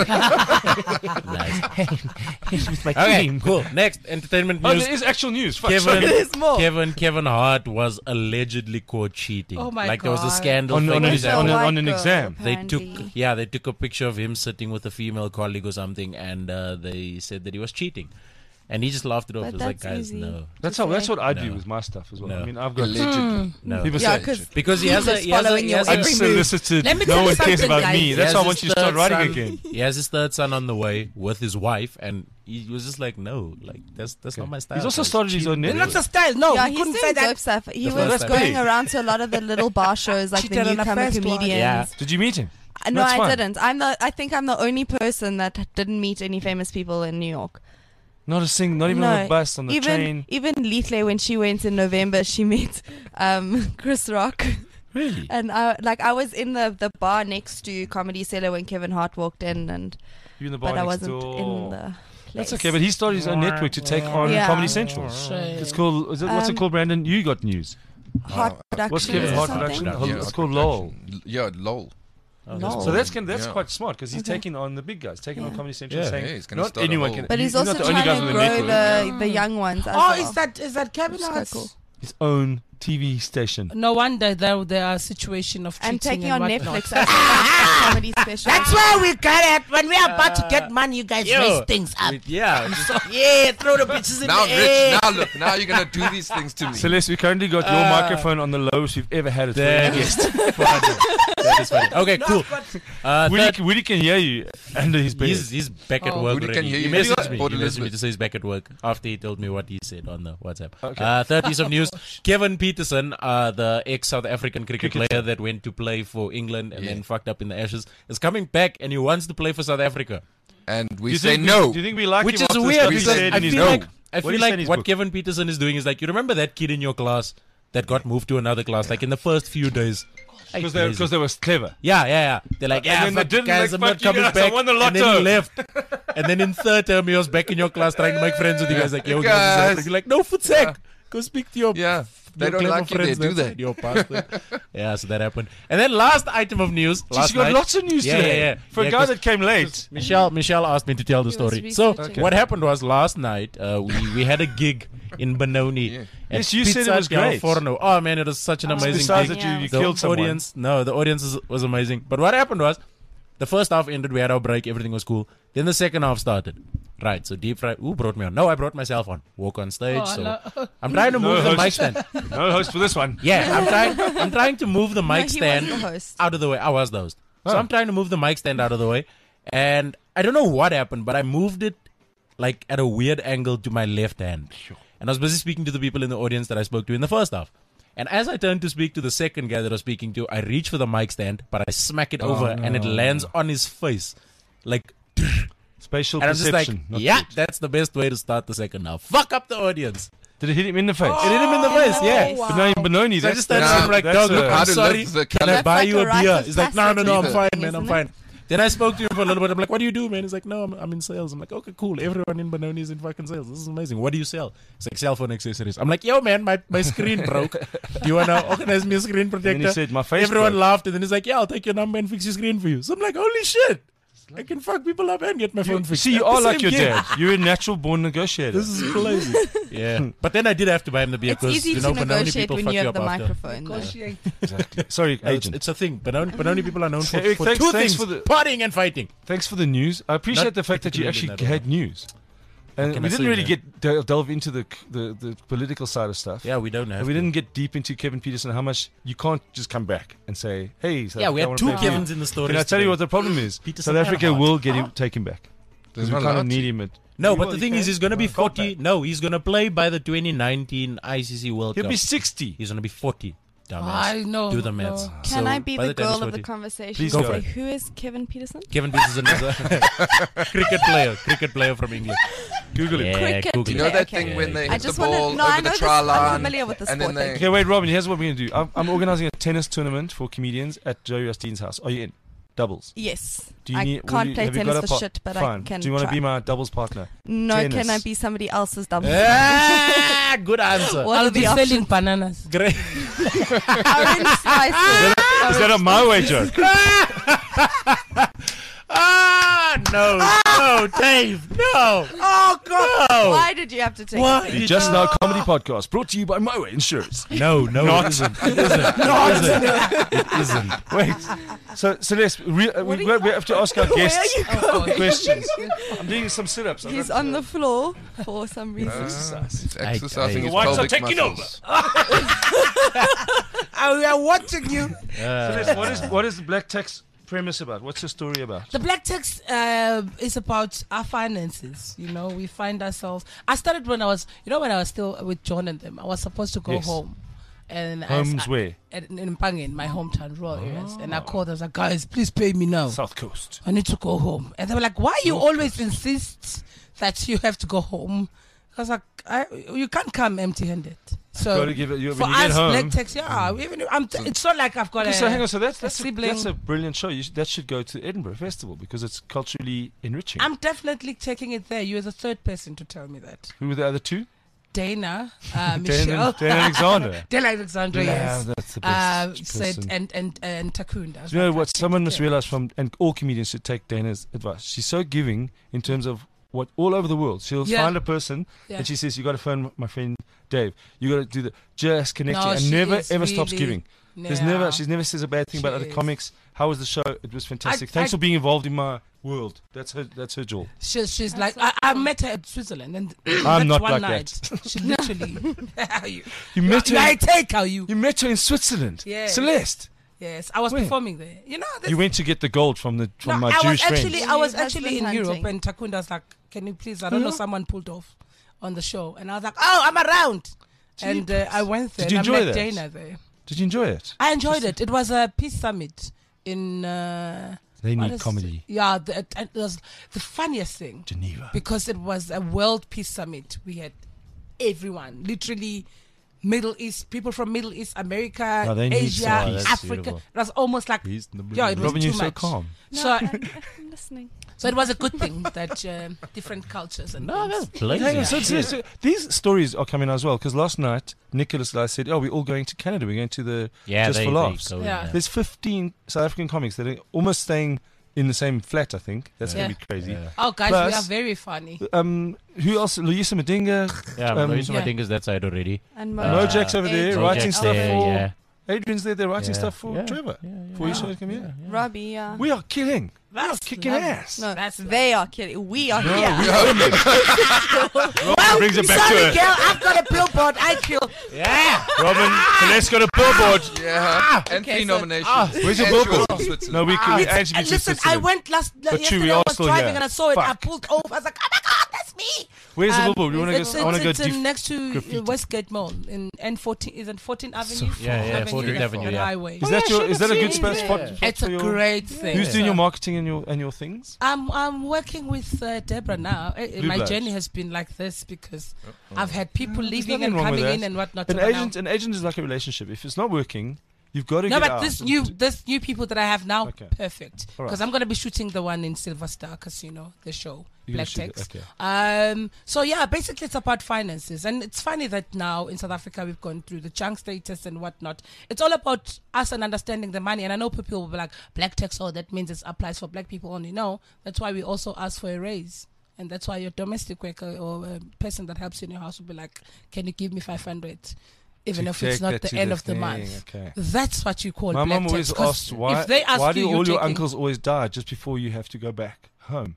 With my Okay, cream. cool. Next, entertainment Oh, news. there is actual news. Fuck, Kevin, sorry. more. Kevin, Kevin Hart was allegedly caught cheating. Oh my like there was a God. scandal. On- fake on an- news With the on happened. a- white on an girl, exam. They took, apparently. yeah, they took a picture of him sitting with a female colleague or something, and uh, they said that he was cheating, and he just laughed it off. But He was like, that's guys, easy. no, That's how. That's what I do No. with my stuff as well. No. I mean, I've got Allegedly. no. people Yeah, say because Because he has a, Just he has a, following he your has a, every move. unsolicited. Let me No tell you one cares something, about guys. me. he That's has why I his want you to start third writing son- again. He has his third son on the way with his wife, and he was just like, no, like that's that's not my style. He's also Like, started his own It's network. not a style. No, yeah, you he's couldn't doing say dope that. stuff. He That's was what I'm going saying. around to a lot of the little bar shows, like the Cheated on a newcomer first one. comedians. Yeah. Did you meet him? Uh, No, That's I fine. didn't. I'm the. I think I'm the only person that didn't meet any famous people in New York. Not a sing. Not even on No, the bus, on the even train. even Leethle, when she went in November, she met um, Chris Rock, Really? and I like I was in the the bar next to Comedy Cellar when Kevin Hart walked in, and You in the bar but I next wasn't door. in the. Place. That's okay, but he started his own network to take on Yeah. Comedy Central. It's called. Is it, what's it Um, called, Brandon? You got news. Hart Uh, Production. What's Kevin or Hart something. Production? Yeah, It's called LOL. Yeah, LOL. Oh, No. So that's can, that's Yeah. quite smart because he's Okay. taking on the big guys, taking on Yeah. Comedy Central, Yeah. saying Yeah, he's gonna not start a anyone whole- can. But he's you're also not the only trying guys to with a grow network. the, the young ones as Oh, well. is that is that Kevin Which is quite Hart's? cool. His own T V station. No wonder there there are situation of cheating And taking on whatnot. Netflix as a comedy special. That's where we get it. When we are about to get money, you guys Yo. raise things up. With- yeah. just- Yeah, throw the bitches in Now, the air. Rich, now look, now you're gonna do these things to me. Celeste, we currently got your Uh, microphone on the lowest we've ever had it. for That a is guest. funny. That is funny. Okay, cool. Uh, Woody, third- can- Woody can hear you under his bed. He's, he's back at Oh. work Woody can already. hear He you. messaged me. Port He messaged me Elizabeth. to say he's back at work after he told me what he said on the WhatsApp. Okay. Uh, third piece of news: Kevin Peterson, uh, the ex-South African cricket Cricketer. player that went to play for England and Yeah. then fucked up in the Ashes, is coming back and he wants to play for South Africa. And Do we you say think we- no. do you think we like Which him is after the weird stuff he because said I in his feel book? like I What feel did he say like in his what book? Kevin Peterson is doing is like, you remember that kid in your class that got moved to another class, like in the first few days. Because they, Crazy. 'cause they were clever. Yeah, yeah, yeah. They're like, yeah, then they fuck didn't, guys, like, I'm not fuck you coming guys, I back. won the And then lotto. he left. And then in third term, he was back in your class trying to make friends with you guys. Like, yo, guys, Guys. guys. You're like, no, Futsek. Go speak to your Yeah, they your don't clever like you there, friends do that's they? in Your bastard. Yeah, so that happened. And then last item of news. Jeez, Last you got night, lots of news yeah, today. Yeah, yeah. For Yeah, a guy 'cause that came late. Michelle, Michelle asked me to tell the He was story. So researching. what happened was last night uh, we we had a gig in Benoni. Yeah. at Yes, you said it Pizza was del great. Forno. Oh man, it was such an amazing Besides gig. that you, you The killed someone. audience, no, the audience is, was amazing. But what happened was, the first half ended, we had our break, everything was cool. Then the second half started. Right, so deep fry. Who brought me on? No, I brought myself on. Walk on stage. Oh, so no. I'm trying to No move the host. mic stand. No host for this one. Yeah, I'm trying. I'm trying to move the No, mic he stand was the host. out of the way. I was the host. So Oh. I'm trying to move the mic stand out of the way, and I don't know what happened, but I moved it like at a weird angle to my left hand. And I was busy speaking to the people in the audience that I spoke to in the first half. And as I turned to speak to the second guy that I was speaking to, I reach for the mic stand, but I smack it over, and it lands on his face, like. Spatial And I'm just like, perception. not yeah, good. that's the best way to start the second half. Fuck up the audience. Did it hit him in the face? It hit him in the face, yeah. But now in Benoni, So I that's, just started that's, saying like, that's dog, a- look, How I'm to sorry. live the Can I That's buy like you a a rite beer? of He's like, no, no, no, I'm passage fine, thing, man, I'm isn't fine. Then I spoke to him for a little bit. I'm like, what do you do, man? He's like, no, I'm, I'm in sales. I'm like, okay, cool. Everyone in Benoni is in fucking sales. This is amazing. What do you sell? It's like cell phone accessories. I'm like, yo, man, my, my screen broke. Do you want to organize me a screen And then protector? he said, my face Everyone broke. laughed, and then he's like, yeah, I'll take your number and fix your screen for you. So I'm like, holy shit. I can fuck people up and get my phone You, fixed. see, you At the are like same your gig. dad. You're a natural born negotiator. This is crazy. Yeah. But then I did have to buy him the beer It's because, easy you know, to Benoni negotiate people when fuck you you have up the after. microphone. though. Negotiate. Exactly. Sorry, No, it's, agent. it's a thing. Benoni, Benoni people are known for, Hey, for thanks- two thanks things: for the- partying and fighting. Thanks for the news. I appreciate Not the fact that you particularly actually that had news. And can we I didn't say, really man? get del- delve into the, the the political side of stuff. Yeah, we don't have. And we to. didn't get deep into Kevin Peterson. How much you can't just come back and say, "Hey, South Yeah, we Africa, I had wanna two play for you." Kevins in the story. Can I tell you what the problem is? Peterson South and Africa Hart. will get him, take him back There's because we not kind allowed of need to. him. At, No, You but will, the you thing can. is, he's going to be Well, forty. No, he's going to play by the twenty nineteen I C C World He'll Cup. be sixty. He's going to be forty. Dumbass. I know. Do the maths. no. Can So, I be by the time he's girl of the forty conversation? Please and go. say, who is Kevin Peterson? Kevin Peterson is a cricket player. Cricket player from England. Google it. Yeah, Cricket. Google You know it. that Okay. thing when they I hit the just wanna- ball no, I over know the this- try I'm line, familiar with the and then sport, they thank Okay, wait, Robin. Here's what we're gonna do. I'm, I'm organizing a tennis tournament for comedians at Joey Osteen's house. Are you in? Doubles. Yes. Do you I need? will can't you- play have you got tennis a for par- shit, but Fine. I can Do you want to try. be my doubles partner? No, can I Tennis. be somebody else's double? Ah, good answer. What I'll are be the selling options? bananas. Great. Orange slices. Is that a my way joke? Ah, no, no, Dave, no. Oh God! No. Why did you have to take? Why? it? The Just Now Comedy Podcast brought to you by My Way Insurance. No, no, Not. it isn't. It isn't. It isn't. It isn't. Wait. So, Celeste, re- uh, we, we have to ask our guests questions. I'm doing some sit-ups. He's on the floor for some reason. exercise. He's exercising I- his Whites are pelvic taking muscles. I am watching you. Celeste, what is what is the Black Tax premise about? What's the story about? The black text uh, is about our finances. You know, we find ourselves. I started when I was, you know, when I was still with John and them. I was supposed to go Yes. home, and Homes I, where? At, in Mpangeni, my hometown, rural areas. And I called. I was like, guys, please pay me now. South Coast. I need to go home. And they were like, why you always insist that you have to go home? I was like, I, you can't come empty-handed. So Gotta give it- you- for when you get us, home- black text, yeah, even if I'm. T- it's not like I've got Okay, a. so hang on. So that's a that's a, sibling. that's a brilliant show. You should, that should go to the Edinburgh Festival because it's culturally enriching. I'm definitely taking it there. You're the third person to tell me that. Who were the other two? Dana, uh, Dana, Michelle, Dana Alexander. Dana Alexander, Yeah, yes. that's the Uh, best said person. and and and Takunda. I was You know like, what? I Someone think, must yeah. realize from, and all comedians should take Dana's advice. She's so giving in terms of what all over the world. She'll Yeah. find a person Yeah. and she says, "You got to phone my friend Dave. You got to do the just connecting No, and she never is ever stops really- giving." There's Yeah. never she's never says a bad thing She about other is. comics. How was the show? It was fantastic. I- Thanks I- for being involved in my world. That's her. That's her jewel. She's, she's like, so I, I cool. met her at Switzerland, and I'm that's not one like night. that. She literally, you, You met you, her. I take how you. You met her in Switzerland. Yeah. Celeste. Yes, I was Where? performing there. You know, this, You went to get the gold from the from no, my I was Jewish actually, friends. I was Your actually in husband Europe, hunting. and Takunda was like, "Can you please? I don't know, Yeah. someone pulled off on the show," and I was like, "Oh, I'm around." And uh, I went there. Did you and enjoy I met that? Dana there. Did you enjoy it? I enjoyed it. It was a peace summit in. Uh, They what need is- comedy. Yeah, the, it, it was the funniest thing. Geneva. Because it was a world peace summit. We had everyone, literally Middle East, people from Middle East, America, Oh, they need Asia, some peace. That's Africa. beautiful. It was almost like, He's in the yeah, it was Robin, too you're so much. calm. No, So, I'm, I'm listening. so it was a good thing that um different cultures and No, things. that's plenty. Hang on, so, so- so these stories are coming as well because last night Nicholas and I said, "Oh, we're all going to Canada. We're going to the Yeah, Just they, for they Laughs." go in Yeah. there. There's fifteen South African comics that are almost staying in the same flat. I think that's Yeah. going to be crazy. Yeah. Oh, guys, Plus- we are very funny. Um, who else? Louisa Madinga, Yeah, Um, Louisa Yeah. Madinga's that side already. And Uh, Mo. Mojack's over there Adrian. writing Mojack's stuff there, for. yeah. Adrian's there. They're writing Yeah. stuff for Yeah. Trevor. Yeah, yeah, For your yeah. show to come here. Yeah, yeah. Robbie, yeah. We are killing. We are That's kicking lovely. ass. No, That's they are kidding. We are No, here. we are women. Robin brings it back to Sorry, her. girl, I've got a billboard. I kill. Yeah. Robin, Celeste got a billboard. Yeah. and Okay, three so- nominations. Ah, where's your And she was billboard? from Switzerland. No, we Ah, can. We it's- actually and been to listen, I Switzerland. went last. But yesterday true, we I are was still driving here. and I saw it. I Fuck. pulled over. I was like, "Oh my god, that's me!" Where's the Um, billboard? We want to it's, go. I want to it's, go. it's def- in next to graffiti. uh, Westgate Mall in N fourteen. Is it fourteenth Avenue? Yeah, yeah, Avenue, fourteenth yeah, Avenue, on yeah. Highway. Is that your? Is that a good seen spot? it. spot It's for a your- great thing. Who's doing So- your marketing and your and your things? I'm I'm working with uh, Deborah now. Uh, Blue My Bloods. journey has been like this because I've had people There's leaving nothing and wrong with coming in that. and whatnot. An but now- agent, an agent is like a relationship. If it's not working, you've got to No, get but out. this new this new people that I have now, Okay. perfect. All right. Because I'm going to be shooting the one in Silver Star Casino, the show, You're gonna Black shoot it, Text. okay. Um, so yeah, basically it's about finances, and it's funny that now in South Africa we've gone through the chunk status and whatnot. It's all about us and understanding the money. And I know people will be like, Black Text, oh, that means it applies for black people only. No, that's why we also ask for a raise. And that's why your domestic worker or a person that helps you in your house will be like, can you give me five hundred? Even To if it's take not that the to end the of the thing, month. okay. That's what you call My black mum always tax, 'cause asks why. if they ask why you, do you're all your taking- uncles always die just before you have to go back home?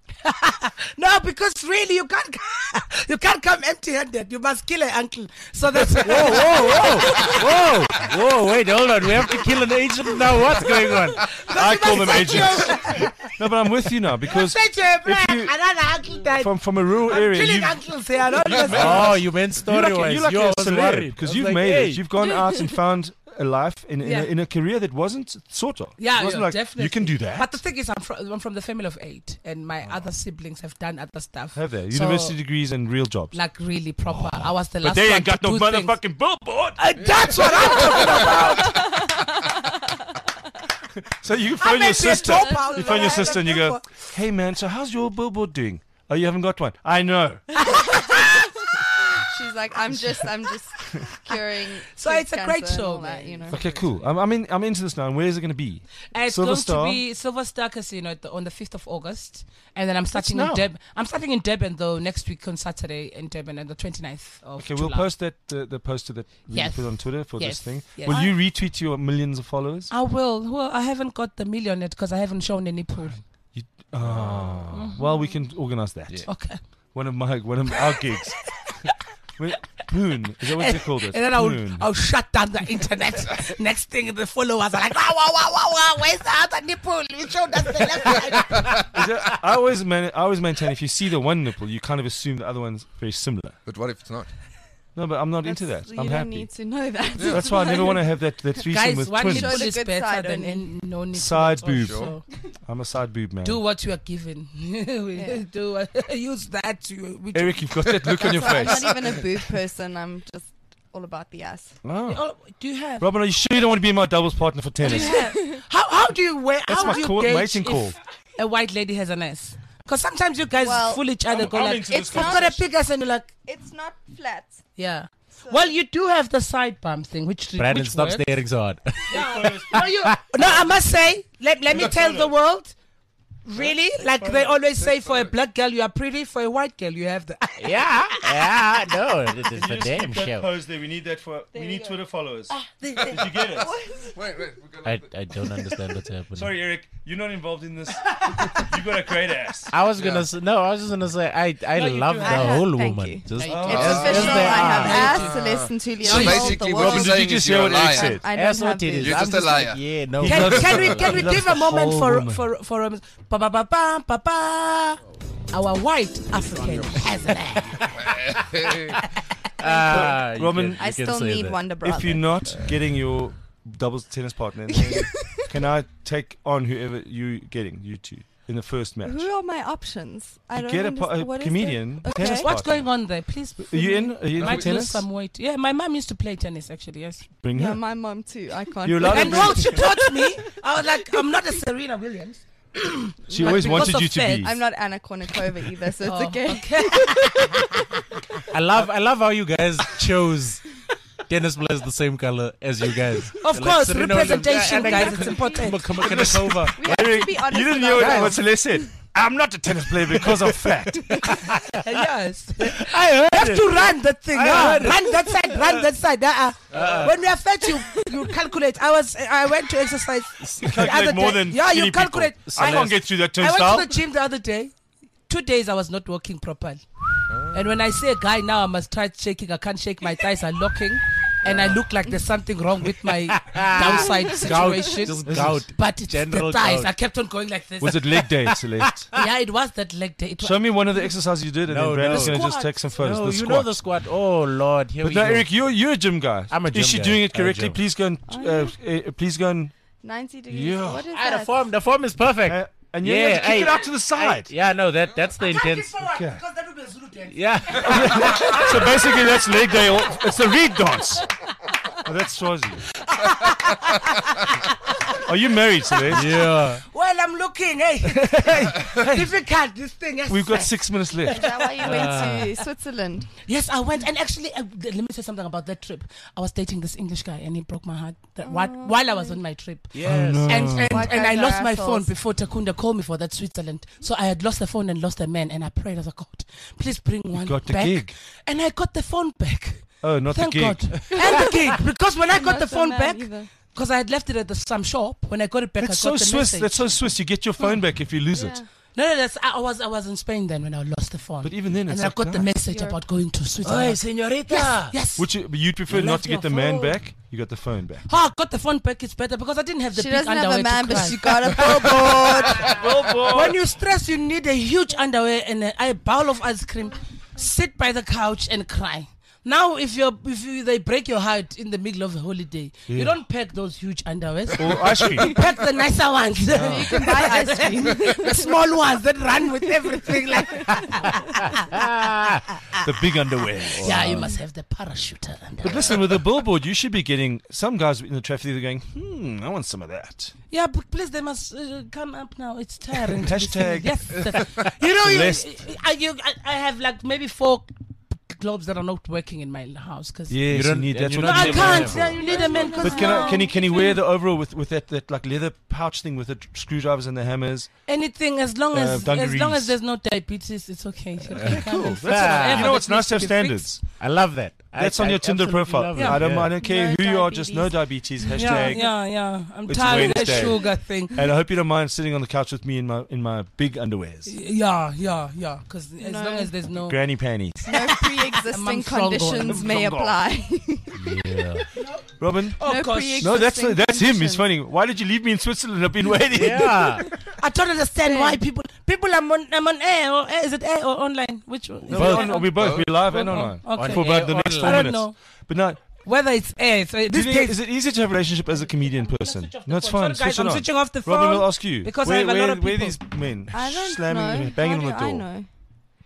No, because really you can't you can't come empty-handed. You must kill an uncle. So that's Whoa, whoa, whoa, whoa, whoa! Wait, hold on. We have to kill an agent now. What's going on? I call them agents. No, but I'm with you now because Such a if you- another uncle died. from from a rural I'm area, killing you've, uncles here. I don't understand. Oh, you meant you're story like, wise. you're like you a was celeb worried because I was you've like, made hey. it. You've gone out and found a life in in, Yeah. a, in a career that wasn't sort of. Yeah, it wasn't yeah, like definitely. you can do that. But the thing is, I'm from, I'm from the family of eight, and my other siblings have done other stuff. Have they So, university degrees and real jobs? like really proper. I was the But last they one ain't got to no do things. motherfucking billboard. Uh, that's what I'm talking about. So you I phone may your be a sister. dropout, You but phone I your have sister a and you go, billboard. "Hey man, so how's your billboard doing? Oh, you haven't got one. I know. She's like, I'm just, I'm just curing. So tooth it's a cancer great and show, all that, man. you know. Okay, cool. I'm I'm, in, I'm into this now. And where is it going to be? Uh, It's Silver going Star? to be Silver Star Casino at the, on the fifth of August, and then I'm starting now. in Deb. I'm starting in Durban though next week on Saturday in Durban, and the twenty-ninth of Okay, July. we'll post that uh, the poster that we Yes. put on Twitter for Yes, this thing. yes. Will you retweet to your millions of followers? I will. Well, I haven't got the million yet because I haven't shown any pool. You, oh, well, we can organize that. Yeah. Okay. One of my one of our gigs. Wait, Poon, is that what they called it? And then I'll, Poon. I'll shut down the internet. Next thing, the followers are like, wow, wow, wow, wow, wow, where's the other nipple? You showed us the left side. Is that- I always man, I always maintain if you see the one nipple, you kind of assume the other one's very similar. But what if it's not? No, but I'm not into that. That's- You I'm don't happy. need to know that. That's why I never want to have that, that threesome Guys, with one twins. nipple Show the is good better side than only. in, no nipple. Side at all, boob. so I'm a side boob man. do what you are given. Yeah. do uh, use that to which Eric, you've got that look on your So I'm face. not even a boob person. I'm just all about the ass. Oh. Oh, do you have? Robin, are you sure you don't want to be my doubles partner for Do you tennis? have? How how do you wear? That's how my do you call- gauge mating if call. a white lady has an ass? Because sometimes you guys Well, fool each other. I'm- Go I'm like, into this It's I've not- got a big ass, and you're like, It's not flat. yeah. So- Well, you do have the side bump thing, which Brandon, which stop works. staring so hard. No, you, no, I must say, let, let me tell the world, really, like they always say, for a black girl you are pretty, for a white girl you have the. yeah, yeah, no, it is Can a you just damn keep that show. pose there. We need that for. We you need go. Twitter followers. Ah, Did you get it? Wait, wait. We're gonna I, I don't understand what's happening. Sorry, Eric. You're not involved in this. You got a great ass. I was gonna Yeah. say no. I was just gonna say I I No, you love do the have- I have- whole thank woman. you. Just Thank Oh, you. It's Uh, official. just I the- have ah. ass. Celeste Tulio. So I hold basically the what world. you're Did you saying just is hear you're a what Eric liar. said? I Ass don't or have titties? boobs. You're I'm just a liar. Yeah, no. He Can, loves- can we can we he loves give a the moment whole for woman. for for um, pa pa pa pa pa pa our white African president? Ah, you Robin, can- I you can still say need that. Wonder Brother. If you're not getting your doubles tennis partner, then can I take on whoever you're getting, you two, in the first match? Who are my options? I don't Get a, pa- understand. a What is comedian, the- tennis Okay. What's partner. going on there? Please. Are you in? Are you in for Might lose tennis? some weight. Yeah, my mom used to play tennis actually. Yes. Bring Yeah, her. my mom too. I can't. You're allowed play. And well, she taught me. I was like, I'm not a Serena Williams. She But always because wanted of you to fat, be. I'm not Anna Kournikova either, so it's Oh, okay. I love I love how you guys chose tennis players the same color as you guys. Of Like course, Serena Williams. representation, Yeah, guys, it's important. Kournikova. We have to be honest You didn't with hear what, ourselves. what Celeste said. I'm not a tennis player because I'm fat. Yes. I heard You have it. to run that thing. I ah. heard it. Run that side. Run that side. Uh-uh. When we are fat, you you calculate. I was I went to exercise. the other Calculate more day. than Yeah, you skinny calculate. people. I can't get through that I went turnstile. to the gym the other day. Two days I was not walking properly. And when I say a guy now, I must try shaking. I can't shake. My thighs are locking. And I look like there's something wrong with my downside Gout, situation. just gout. But it's General the thighs. gout. I kept on going like this. Was it leg day, Celeste? Yeah, it was that leg day. It was, Show me one of the exercises you did, and No, then Brandon's no. going to just Squat. take some photos. No, the you squat. know the squad. Oh Lord, here But we no, go. Eric, you're you're a gym guy. I'm a Is she gym guy. doing it I'm a correctly? gym. Please go and uh, uh, please go and ninety degrees. Yeah. What is Ah, the that? form, the form is perfect. uh, and you Yeah, have to kick hey, it out to the side. I- yeah, no, that that's the intense. Okay. because that would be a Zulu dance. Yeah, So basically, that's leg day. or- It's the reed dance. Oh, that's Swazi. Are you married, Celeste? yeah. Well, I'm looking. Hey, difficult this thing. Yes, We've got sir. six minutes Is left. that why you Ah. went to Switzerland? Yes, I went, and actually, uh, th- let me say something about that trip. I was dating this English guy, and he broke my heart. That what, while I was on my trip, Yes. no. and and, White and I guys are lost my assholes. phone before Takunda called me for that Switzerland. So I had lost the phone and lost the man, and I prayed as a God, please bring one got the back. gig. And I got the phone back. Oh, not Thank the gig. God, and the gig, because when I got Not the the phone man back, either. because I had left it at the some shop. When I got it back, That's I so got the Swiss. message. That's so Swiss. You get your phone back if you lose it. Yeah. No, no, that's I I was I was in Spain then when I lost the phone. But even then, and it's then I like, got the nice. message Europe. about going to Switzerland. señorita. Yes, yes. Would you? But you'd prefer You not left to get your the man phone. back. You got the phone back. Oh, I got the phone back. It's better because I didn't have the She big doesn't have underwear a man, to but cry. she got a billboard. When you stress, you need a huge underwear and a, a bowl of ice cream. Sit by the couch and cry. Now, if you're if you, they break your heart in the middle of a holiday, Yeah. you don't pack those huge underwears. Or ice cream. Pack the nicer ones, You can buy ice cream. the small ones that run with everything. Like, The big underwear. yeah, you must have the parachute underwear. But listen, with the billboard, you should be getting some guys in the traffic. They're going, hmm, I want some of that. Yeah, but please, they must uh, come up now. It's tiring. to be Hashtag- seen. Yes. You know, you, Celeste. I, you, I, I have like maybe four globes that are not working in my house because. Yes, you, don't- need and that. you No, don't I need a can't. man. Yeah, you need a man. 'cause But can, I, no, can he can he wear the overall with, with that, that like leather pouch thing with the screwdrivers and the hammers? anything as long Uh, as as dungarees. long as there's no diabetes, it's okay. So you Cool. can- That's Yeah. you know, it's that nice to have needs be standards. I love that. I- That's on I your Tinder absolutely profile. love it. I don't Yeah. I don't care No who you are, just no diabetes. Yeah, Hashtag. yeah, yeah. I'm It's tired of the Wednesday. sugar thing. And I hope you don't mind sitting on the couch with me in my in my big underwears, Yeah, yeah, yeah. Because as No. long as there's no. granny panties. No pre-existing Among strong conditions boys. may Strong apply. Yeah. Robin. Oh no gosh. pre-existing No, that's that's him. He's conditions. funny. Why did you leave me in Switzerland? I've been waiting. Yeah. I don't understand why people people are on, I'm on air or air, is it air or online? Which one? No, Both. we're, on, we're both. We're live and online Okay. for about the Air next online. four I don't minutes. know But no, whether it's air. So do this you day think- is it easy to have a relationship as a comedian person? switch off the No, it's phone. fine. Sorry, guys, Switch it I'm on. switching off the Robin phone will ask you because I where, have a where, lot of where people. these men I don't slamming, know. banging How on do the I door. know?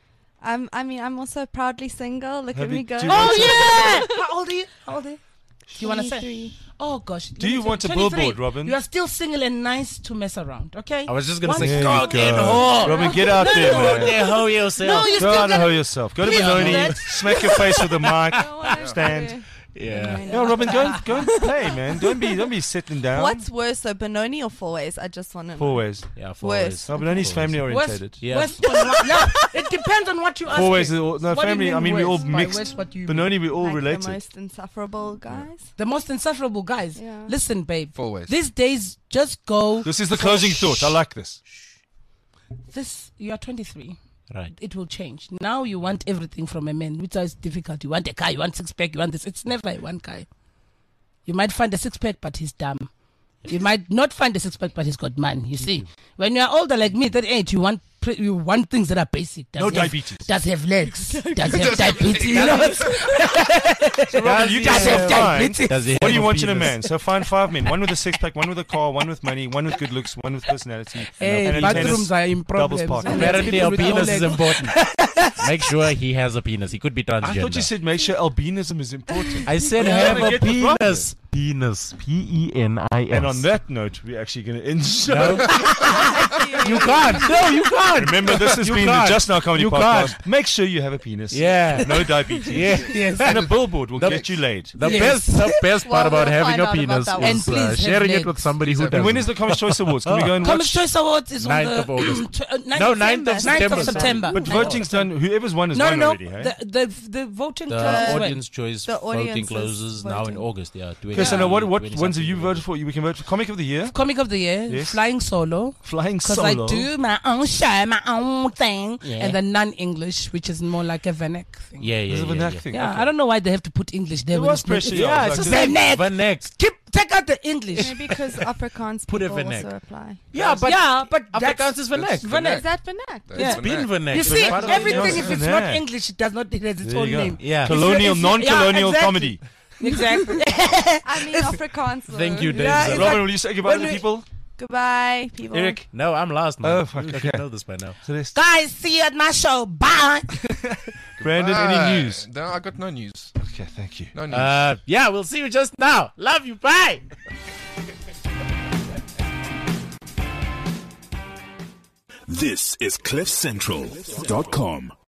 I'm, I mean, I'm also proudly single. Look Have at you- me go. do you- Oh yeah! How old are you? How old are you? you want to say? twenty-three. Oh gosh. Do you want a billboard, Robin? You are still single and nice to mess around, okay? I was just gonna Once- say, There go you get go. hoe. Robin, get out there, Go man. get hoe yourself. No, you Go still out and got hoe yourself. Go to Please don't do Benoni, that. smack your face with a mic. I want to Stand. do- Yeah. Yeah, Robin, go and, go and play, man. Don't be don't be sitting down. What's worse, though, Benoni or Four Ways? I just want to know. Four ways. Yeah, four Worse. ways. No, Benoni's family orientated. Yeah. West on what? No, it depends on what you ask. Four ways. me. Is all, no, What do you family. mean I mean, we all West? By mixed. West, what do you mean? Benoni, we all Like related. the most insufferable guys. The most insufferable guys. Yeah. Listen, babe. Four ways. These days, just go. This is the closing thought. I like this. This you are twenty-three. Right. It will change. Now you want everything from a man, which is difficult. You want a car, you want six pack, you want this. It's never one guy. You might find a six pack, but he's dumb. You might not find a six pack, but he's got money. You see, when you are older like me, that age, you want pre- you want things that are basic. Does No have, diabetes. Does have legs. Does have diabetes. You know what? So, Robin, you Does just have find. diabetes. Does he What do have you a want in a penis? man? So find five men. One with a six pack, one with a car, one with money, one with good looks, one with personality. Hey, and a bathrooms tennis are in doubles problems. partner. And there's Apparently, people our with no penis is legs. important. Make sure he has a penis. He could be transgender. I thought you said make sure albinism is important. I said Yeah, have gotta a get the problem. penis. Penis. P E N I S. And on that note, we're actually going to end the show. No. You can't. No, you can't. Remember, this has You been can't. the Just Now Comedy You Podcast. can't. Make sure you have a penis. Yeah. No diabetes. Yeah. Yes. And a billboard will The- get you laid. The Yes. best, the best part Well, about we'll having find a out about penis that is one. And uh, please have sharing it legs. with somebody who And And doesn't. when is the Comics Choice Awards? Can we go and Comics watch? Choice Awards is on ninth the of August. tw- uh, ninth No, of ninth of September. September, ninth of September. But voting's done. Whoever's won has No, won no, already, hey? the, the the voting The closes when? audience choice The voting audience is closes now in voting. August. Yeah. Okay, so now what, what twenty ones have something. you voted for? We can vote for Comic of the Year, Comic of the Year, Yes. Flying Solo, Flying because Solo. I do my own show, my own thing, Yeah. and the non-English, which is more like a Vanek thing. Yeah, yeah, There's a yeah. Vanak yeah. thing. Yeah, okay. I don't know why they have to put English there. There when was it's not- pressure, it's- yeah, Yeah, like it's this. just Vanek. Van next. Keep take out the English. Maybe because Afrikaans Put a people Vanek. also apply. Yeah, but yeah, but Afrikaans that's is Vanek. Vanek. Is that Vanek? It's Been Vanek. You It's see, part of the- everything if it's not Vanek. English, it does not. It has its There own you go. name. Yeah. Colonial, If you- yeah, non-colonial exactly. comedy. Exactly. I mean Afrikaans. though. Thank you, Dave. Yeah, it's Robin, like- will you say goodbye when to the we- people? Goodbye, people. Eric? No, I'm last, man. Oh, fuck, You okay. should know this by now. Celeste? Guys, see you at my show. Bye. Brandon, Bye. any news? No, I got no news. Okay, thank you. No news. Uh, yeah, we'll see you just now. Love you. Bye. This is cliff central dot com.